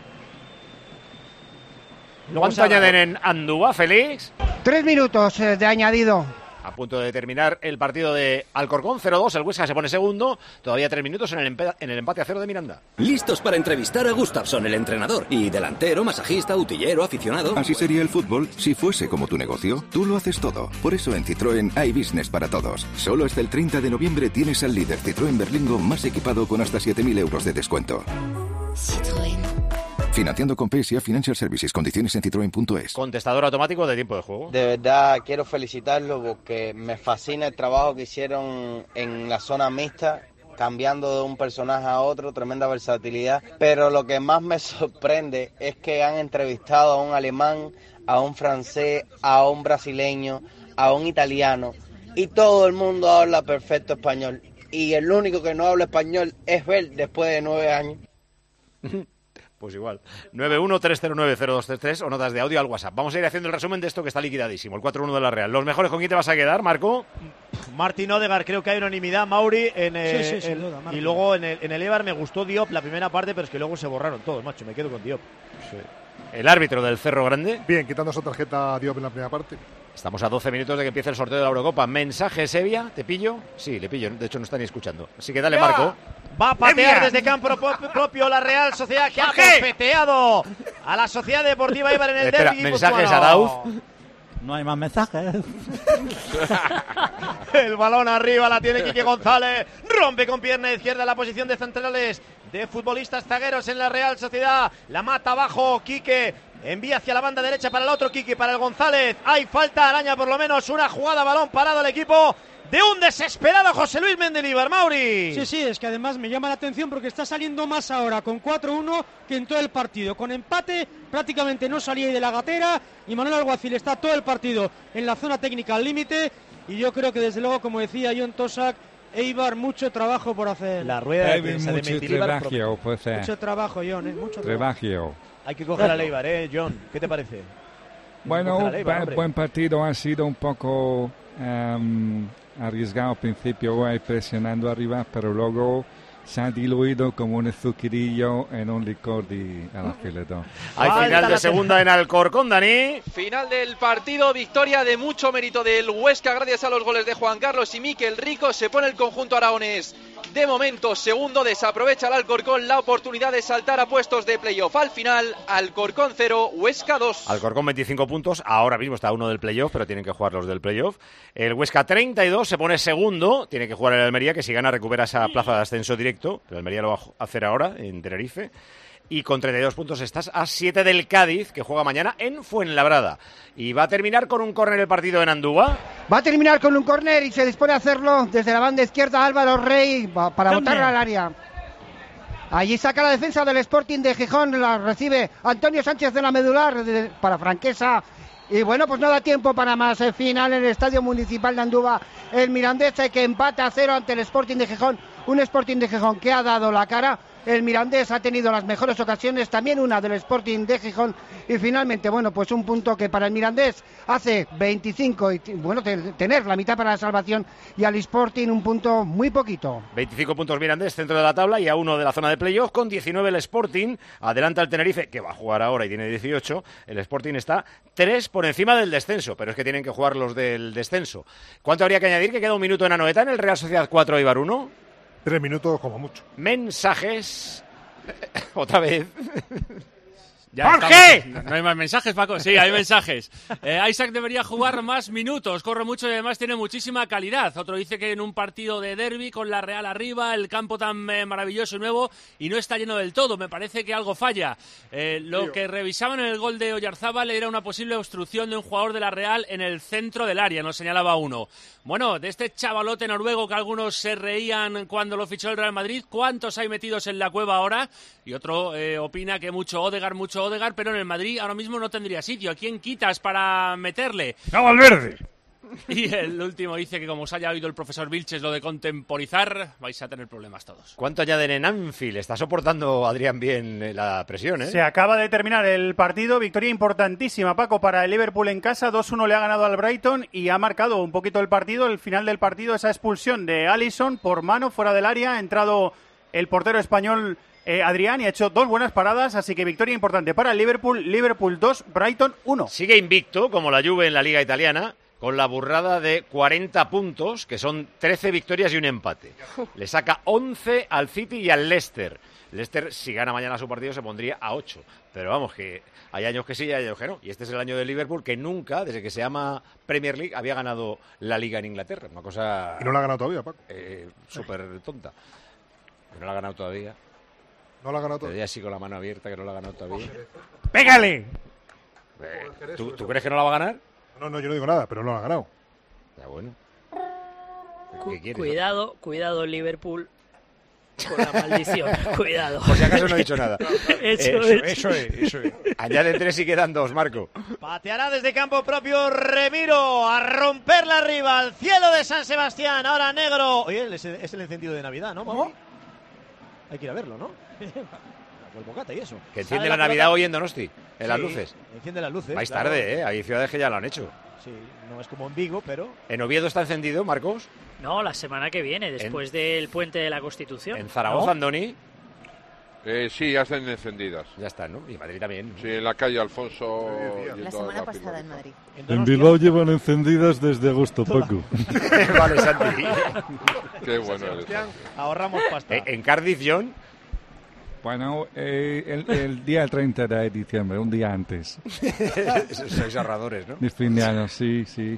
¿Cuánto añaden en Andúa, Félix? Tres minutos eh, de añadido. A punto de terminar el partido de Alcorcón cero dos, el Huesca se pone segundo, todavía tres minutos en el, empe- en el empate a cero de Miranda. Listos para entrevistar a Gustafsson, el entrenador. Y delantero, masajista, utillero, aficionado. Así sería el fútbol si fuese como tu negocio. Tú lo haces todo. Por eso en Citroën hay business para todos. Solo hasta el treinta de noviembre tienes al líder Citroën Berlingo más equipado con hasta siete mil euros de descuento. Financiando con P S A Financial Services. Condiciones en citroen punto es. Contestador automático de tiempo de juego. De verdad quiero felicitarlo porque me fascina el trabajo que hicieron en la zona mixta, cambiando de un personaje a otro, tremenda versatilidad. Pero lo que más me sorprende es que han entrevistado a un alemán, a un francés, a un brasileño, a un italiano y todo el mundo habla perfecto español. Y el único que no habla español es Bel después de nueve años. Pues igual. nueve uno tres cero nueve cero dos tres tres o notas de audio al WhatsApp. Vamos a ir haciendo el resumen de esto que está liquidadísimo. El cuatro uno de la Real. ¿Los mejores con quién te vas a quedar, Marco? Martín Odegaard, creo que hay unanimidad, Mauri. En, eh, Sí, sí, sin el- duda, Martín. y luego en el, en el Eibar me gustó Diop la primera parte, pero es que luego se borraron todos, macho. Me quedo con Diop. El árbitro del Cerro Grande. Bien, quitando su tarjeta a Diop en la primera parte. Estamos a doce minutos de que empiece el sorteo de la Eurocopa. Mensaje, Sevilla. ¿Te pillo? Sí, le pillo. De hecho, no está ni escuchando. Así que dale, Ya. Marco. Va a patear Sevilla. desde campo pro- propio la Real Sociedad, que ha Jorge. bofeteado a la Sociedad Deportiva Eibar en el Espera, derbi mensajes, guipuzcoano. Arauz. No hay más mensajes. El balón arriba la tiene Quique González. Rompe con pierna izquierda la posición de centrales de futbolistas zagueros en la Real Sociedad. La mata abajo Quique. Envía hacia la banda derecha para el otro Quique, para el González. Hay falta, araña por lo menos una jugada, balón parado el equipo de un desesperado José Luis Mendilibar, Mauri. Sí, sí, es que además me llama la atención porque está saliendo más ahora con cuatro uno que en todo el partido. Con empate prácticamente no salía de la gatera y Manuel Alguacil está todo el partido en la zona técnica al límite y yo creo que desde luego, como decía John Tosak, Eibar, mucho trabajo por hacer. La rueda de prensa de Mendilibar. Pues, eh. Mucho trabajo, John, ¿eh? Mucho trabajo. trabajo. Hay que coger a Eibar, ¿eh, John? ¿Qué te parece? Bueno, Eibar, buen partido, ha sido un poco um, arriesgado al principio, eh, presionando arriba, pero luego se ha diluido como un zucchirillo en un licor de Alafileto. Hay final de segunda en Alcorcón, Dani. Final del partido, victoria de mucho mérito del Huesca gracias a los goles de Juan Carlos y Miquel Rico. Se pone el conjunto aragonés de momento segundo, desaprovecha el Alcorcón la oportunidad de saltar a puestos de playoff. Al final, Alcorcón cero, Huesca dos. Alcorcón veinticinco puntos, ahora mismo está uno del playoff, pero tienen que jugar los del playoff. El Huesca treinta y dos, se pone segundo, tiene que jugar el Almería, que si gana recupera esa plaza de ascenso directo, pero el Almería lo va a hacer ahora en Tenerife. Y con treinta y dos puntos estás a siete del Cádiz, que juega mañana en Fuenlabrada. Y va a terminar con un córner el partido en Andúba. Va a terminar con un córner y se dispone a hacerlo desde la banda izquierda Álvaro Rey para botarla al área. Allí saca la defensa del Sporting de Gijón, la recibe Antonio Sánchez de la Medular de, para Franquesa. Y bueno, pues no da tiempo para más. El final en el Estadio Municipal de Andúba. El Mirandés que empata a cero ante el Sporting de Gijón. Un Sporting de Gijón que ha dado la cara. El Mirandés ha tenido las mejores ocasiones, también una del Sporting de Gijón. Y finalmente, bueno, pues un punto que para el Mirandés hace veinticinco y, bueno, tener la mitad para la salvación. Y al Sporting un punto muy poquito. veinticinco puntos Mirandés, centro de la tabla, y a uno de la zona de playoff. Con diecinueve el Sporting, adelanta el Tenerife, que va a jugar ahora y tiene dieciocho. El Sporting está tres por encima del descenso, pero es que tienen que jugar los del descenso. ¿Cuánto habría que añadir? Que queda un minuto en Anoeta en el Real Sociedad cuatro, Eibar uno. Tres minutos como mucho. Mensajes. Otra vez. Ya ¿Por qué? No, no hay más mensajes, Paco. Sí, hay mensajes. Eh, Isaac debería jugar más minutos, corre mucho y además tiene muchísima calidad. Otro dice que en un partido de derbi con la Real arriba, el campo tan eh, maravilloso y nuevo y no está lleno del todo. Me parece que algo falla. Eh, lo Tío. que revisaban en el gol de Oyarzábal era una posible obstrucción de un jugador de la Real en el centro del área, nos señalaba uno. Bueno, de este chavalote noruego que algunos se reían cuando lo fichó el Real Madrid, ¿cuántos hay metidos en la cueva ahora? Y otro eh, opina que mucho Odegaard, mucho Odegaard, pero en el Madrid ahora mismo no tendría sitio. ¿A quién quitas para meterle? ¡No, Valverde! Y el último dice que como os haya oído el profesor Vilches lo de contemporizar, vais a tener problemas todos. ¿Cuánto añaden en Anfield? Está soportando Adrián bien la presión, ¿eh? Se acaba de terminar el partido, victoria importantísima, Paco, para el Liverpool en casa. dos uno le ha ganado al Brighton y ha marcado un poquito el partido. El final del partido, esa expulsión de Alisson por mano fuera del área. Ha entrado el portero español Eh, Adrián y ha hecho dos buenas paradas, así que victoria importante para el Liverpool. Liverpool dos, Brighton uno. Sigue invicto, como la Juve en la Liga Italiana, con la burrada de cuarenta puntos, que son trece victorias y un empate. Le saca once al City y al Leicester. Leicester, si gana mañana su partido, se pondría a ocho. Pero vamos, que hay años que sí y hay años que no. Y este es el año de Liverpool, que nunca, desde que se llama Premier League, había ganado la Liga en Inglaterra. Una cosa... Y no la ha ganado todavía, Paco. Eh, súper tonta. Que no la ha ganado todavía. No la ha ganado todavía. Te así con la mano abierta, que no la ha ganado todavía. ¡Pégale! Eh, ¿tú, ¿Tú crees que no la va a ganar? No, no, yo no digo nada, pero no la ha ganado. Ya bueno. ¿Qué quieres? Cuidado, cuidado Liverpool con la maldición. Cuidado. Por si acaso no he dicho nada. Eso, eso, es. eso es, eso es. Añade tres y quedan dos, Marco. Pateará desde campo propio Remiro a romperla arriba al cielo de San Sebastián. Ahora negro. Oye, es el, es el encendido de Navidad, ¿no, Mami? Hay que ir a verlo, ¿no? El bocata y eso. Que enciende la, la Navidad hoy en Donosti, en sí, las luces. Enciende las luces. Vais claro. tarde, ¿eh? Hay ciudades que ya lo han hecho. Sí, no es como en Vigo, pero... ¿En Oviedo está encendido, Marcos? No, la semana que viene, después en... del Puente de la Constitución. ¿En Zaragoza, ¿no? Andoni? Eh, sí, hacen encendidas. Ya está, ¿no? Y Madrid también. Sí, en la calle Alfonso. La semana pasada en Madrid. En Bilbao llevan encendidas desde agosto, Paco. Vale, Santi. Qué bueno eres. Ahorramos pasta. ¿En Cardiff, John? Bueno, eh, el, el día treinta de diciembre, un día antes. Sois ahorradores, ¿no? De fin de año, sí, sí.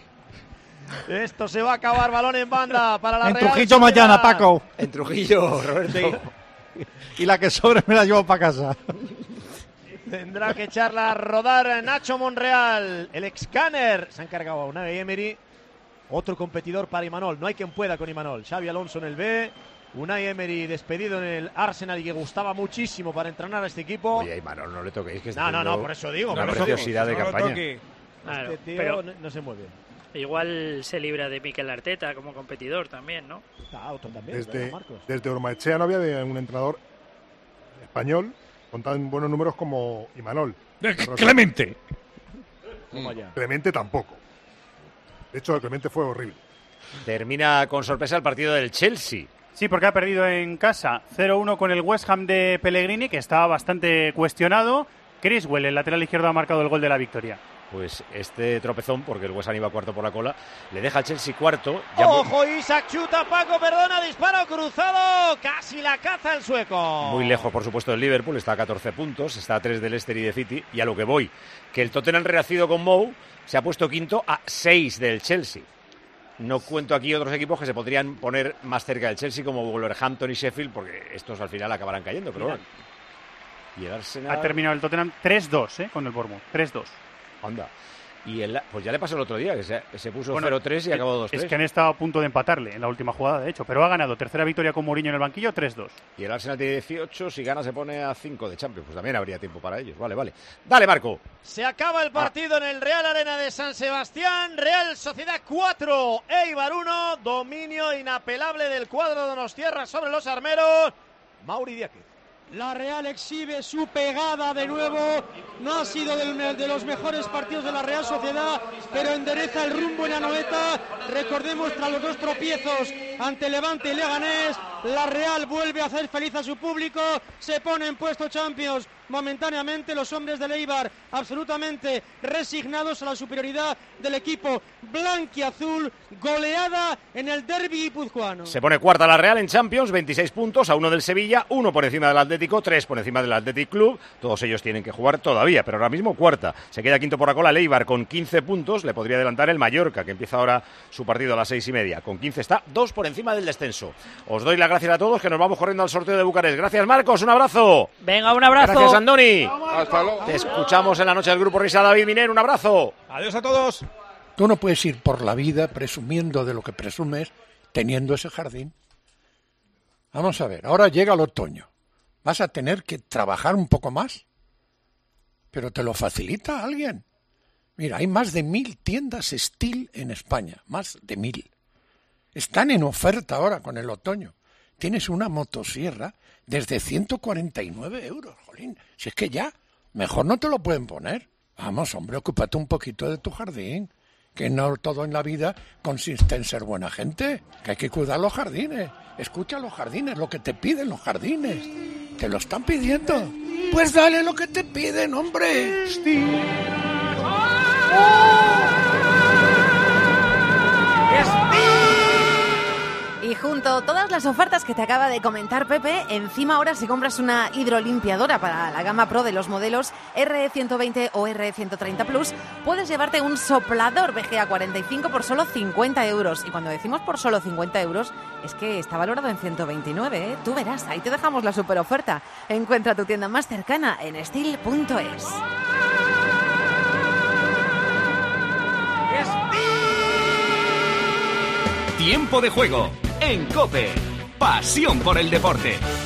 Esto se va a acabar, balón en banda para la En Real Trujillo mañana, Paco. En Trujillo, Roberto. Sí. Y la que sobre me la llevo para casa. Tendrá que echarla a rodar Nacho Monreal. El Excaner se ha encargado a Unai Emery. Otro competidor para Imanol. No hay quien pueda con Imanol. Xavi Alonso en el B. Unai Emery despedido en el Arsenal y que gustaba muchísimo para entrenar a este equipo. Oye, Imanol, no le toquéis. Que no, no, no, por eso digo. Una por eso preciosidad digo. de No campaña. Claro, este tío pero no, no se mueve. Igual se libra de Mikel Arteta como competidor también, ¿no? Ah, otro también. Desde, desde Ormaechea no había de un entrenador español con tan buenos números como Imanol. Clemente. Clemente tampoco. De hecho, el Clemente fue horrible. Termina con sorpresa el partido del Chelsea. Sí, porque ha perdido en casa cero uno con el West Ham de Pellegrini, que estaba bastante cuestionado. Criswell, el lateral izquierdo, ha marcado el gol de la victoria. Pues este tropezón, porque el West Ham iba cuarto por la cola, le deja al Chelsea cuarto. Ya ¡Ojo! Isaac chuta, Paco, perdona, disparo cruzado. Casi la caza el sueco. Muy lejos, por supuesto, del Liverpool. Está a catorce puntos, está a tres del Leicester y de City. Y a lo que voy, que el Tottenham renacido con Mou se ha puesto quinto a seis del Chelsea. No cuento aquí otros equipos que se podrían poner más cerca del Chelsea, como Wolverhampton y Sheffield, porque estos al final acabarán cayendo. Pero bueno. Y el Arsenal... Ha terminado el Tottenham tres dos, ¿eh? Con el Bournemouth. tres dos. Anda. Y el, pues ya le pasó el otro día, que se, se puso bueno, cero tres y acabó dos tres. Es que han estado a punto de empatarle en la última jugada, de hecho, pero ha ganado. Tercera victoria con Mourinho en el banquillo, tres dos. Y el Arsenal tiene dieciocho, si gana se pone a cinco de Champions. Pues también habría tiempo para ellos. Vale, vale. Dale, Marco. Se acaba el partido ah. en el Real Arena de San Sebastián. Real Sociedad cuatro, Eibar uno. Dominio inapelable del cuadro de Donostiarra sobre los armeros. Mauri Diáquez. La Real exhibe su pegada de nuevo. No ha sido del, de los mejores partidos de la Real Sociedad, pero endereza el rumbo en Anoeta. Recordemos, tras los dos tropiezos ante Levante y Leganés, la Real vuelve a hacer feliz a su público. Se pone en puesto Champions momentáneamente. Los hombres del Eibar absolutamente resignados a la superioridad del equipo blanquiazul. Goleada en el derbi guipuzcoano. Se pone cuarta la Real en Champions, veintiséis puntos, a uno del Sevilla, uno por encima del Atlético, tres por encima del Athletic Club. Todos ellos tienen que jugar todavía, pero ahora mismo cuarta. Se queda quinto por la cola el Eibar con quince puntos. Le podría adelantar el Mallorca, que empieza ahora su partido a las seis y media. Con quince está dos por encima del descenso. Os doy las gracias a todos, que nos vamos corriendo al sorteo de Bucarest. Gracias, Marcos, un abrazo. Venga, un abrazo. Gracias, Andoni. Hasta luego. Te escuchamos en la noche del Grupo Risa, David Miner, un abrazo. Adiós a todos. Tú no puedes ir por la vida presumiendo de lo que presumes teniendo ese jardín. Vamos a ver, ahora llega el otoño. ¿Vas a tener que trabajar un poco más? Pero te lo facilita alguien. Mira, hay más de mil tiendas Stihl en España, más de mil. Están en oferta ahora con el otoño. Tienes una motosierra desde ciento cuarenta y nueve euros, jolín. Si es que ya, mejor no te lo pueden poner. Vamos, hombre, ocúpate un poquito de tu jardín. Que no todo en la vida consiste en ser buena gente. Que hay que cuidar los jardines. Escucha los jardines, lo que te piden los jardines. Te lo están pidiendo. Pues dale lo que te piden, hombre. Stihl. Y junto a todas las ofertas que te acaba de comentar Pepe, encima ahora si compras una hidrolimpiadora para la gama Pro de los modelos R E ciento veinte o R E ciento treinta Plus, puedes llevarte un soplador V G A cuarenta y cinco por solo cincuenta euros. Y cuando decimos por solo cincuenta euros, es que está valorado en ciento veintinueve, ¿eh? Tú verás, ahí te dejamos la super oferta. Encuentra tu tienda más cercana en stihl punto es. Tiempo de juego en COPE. Pasión por el deporte.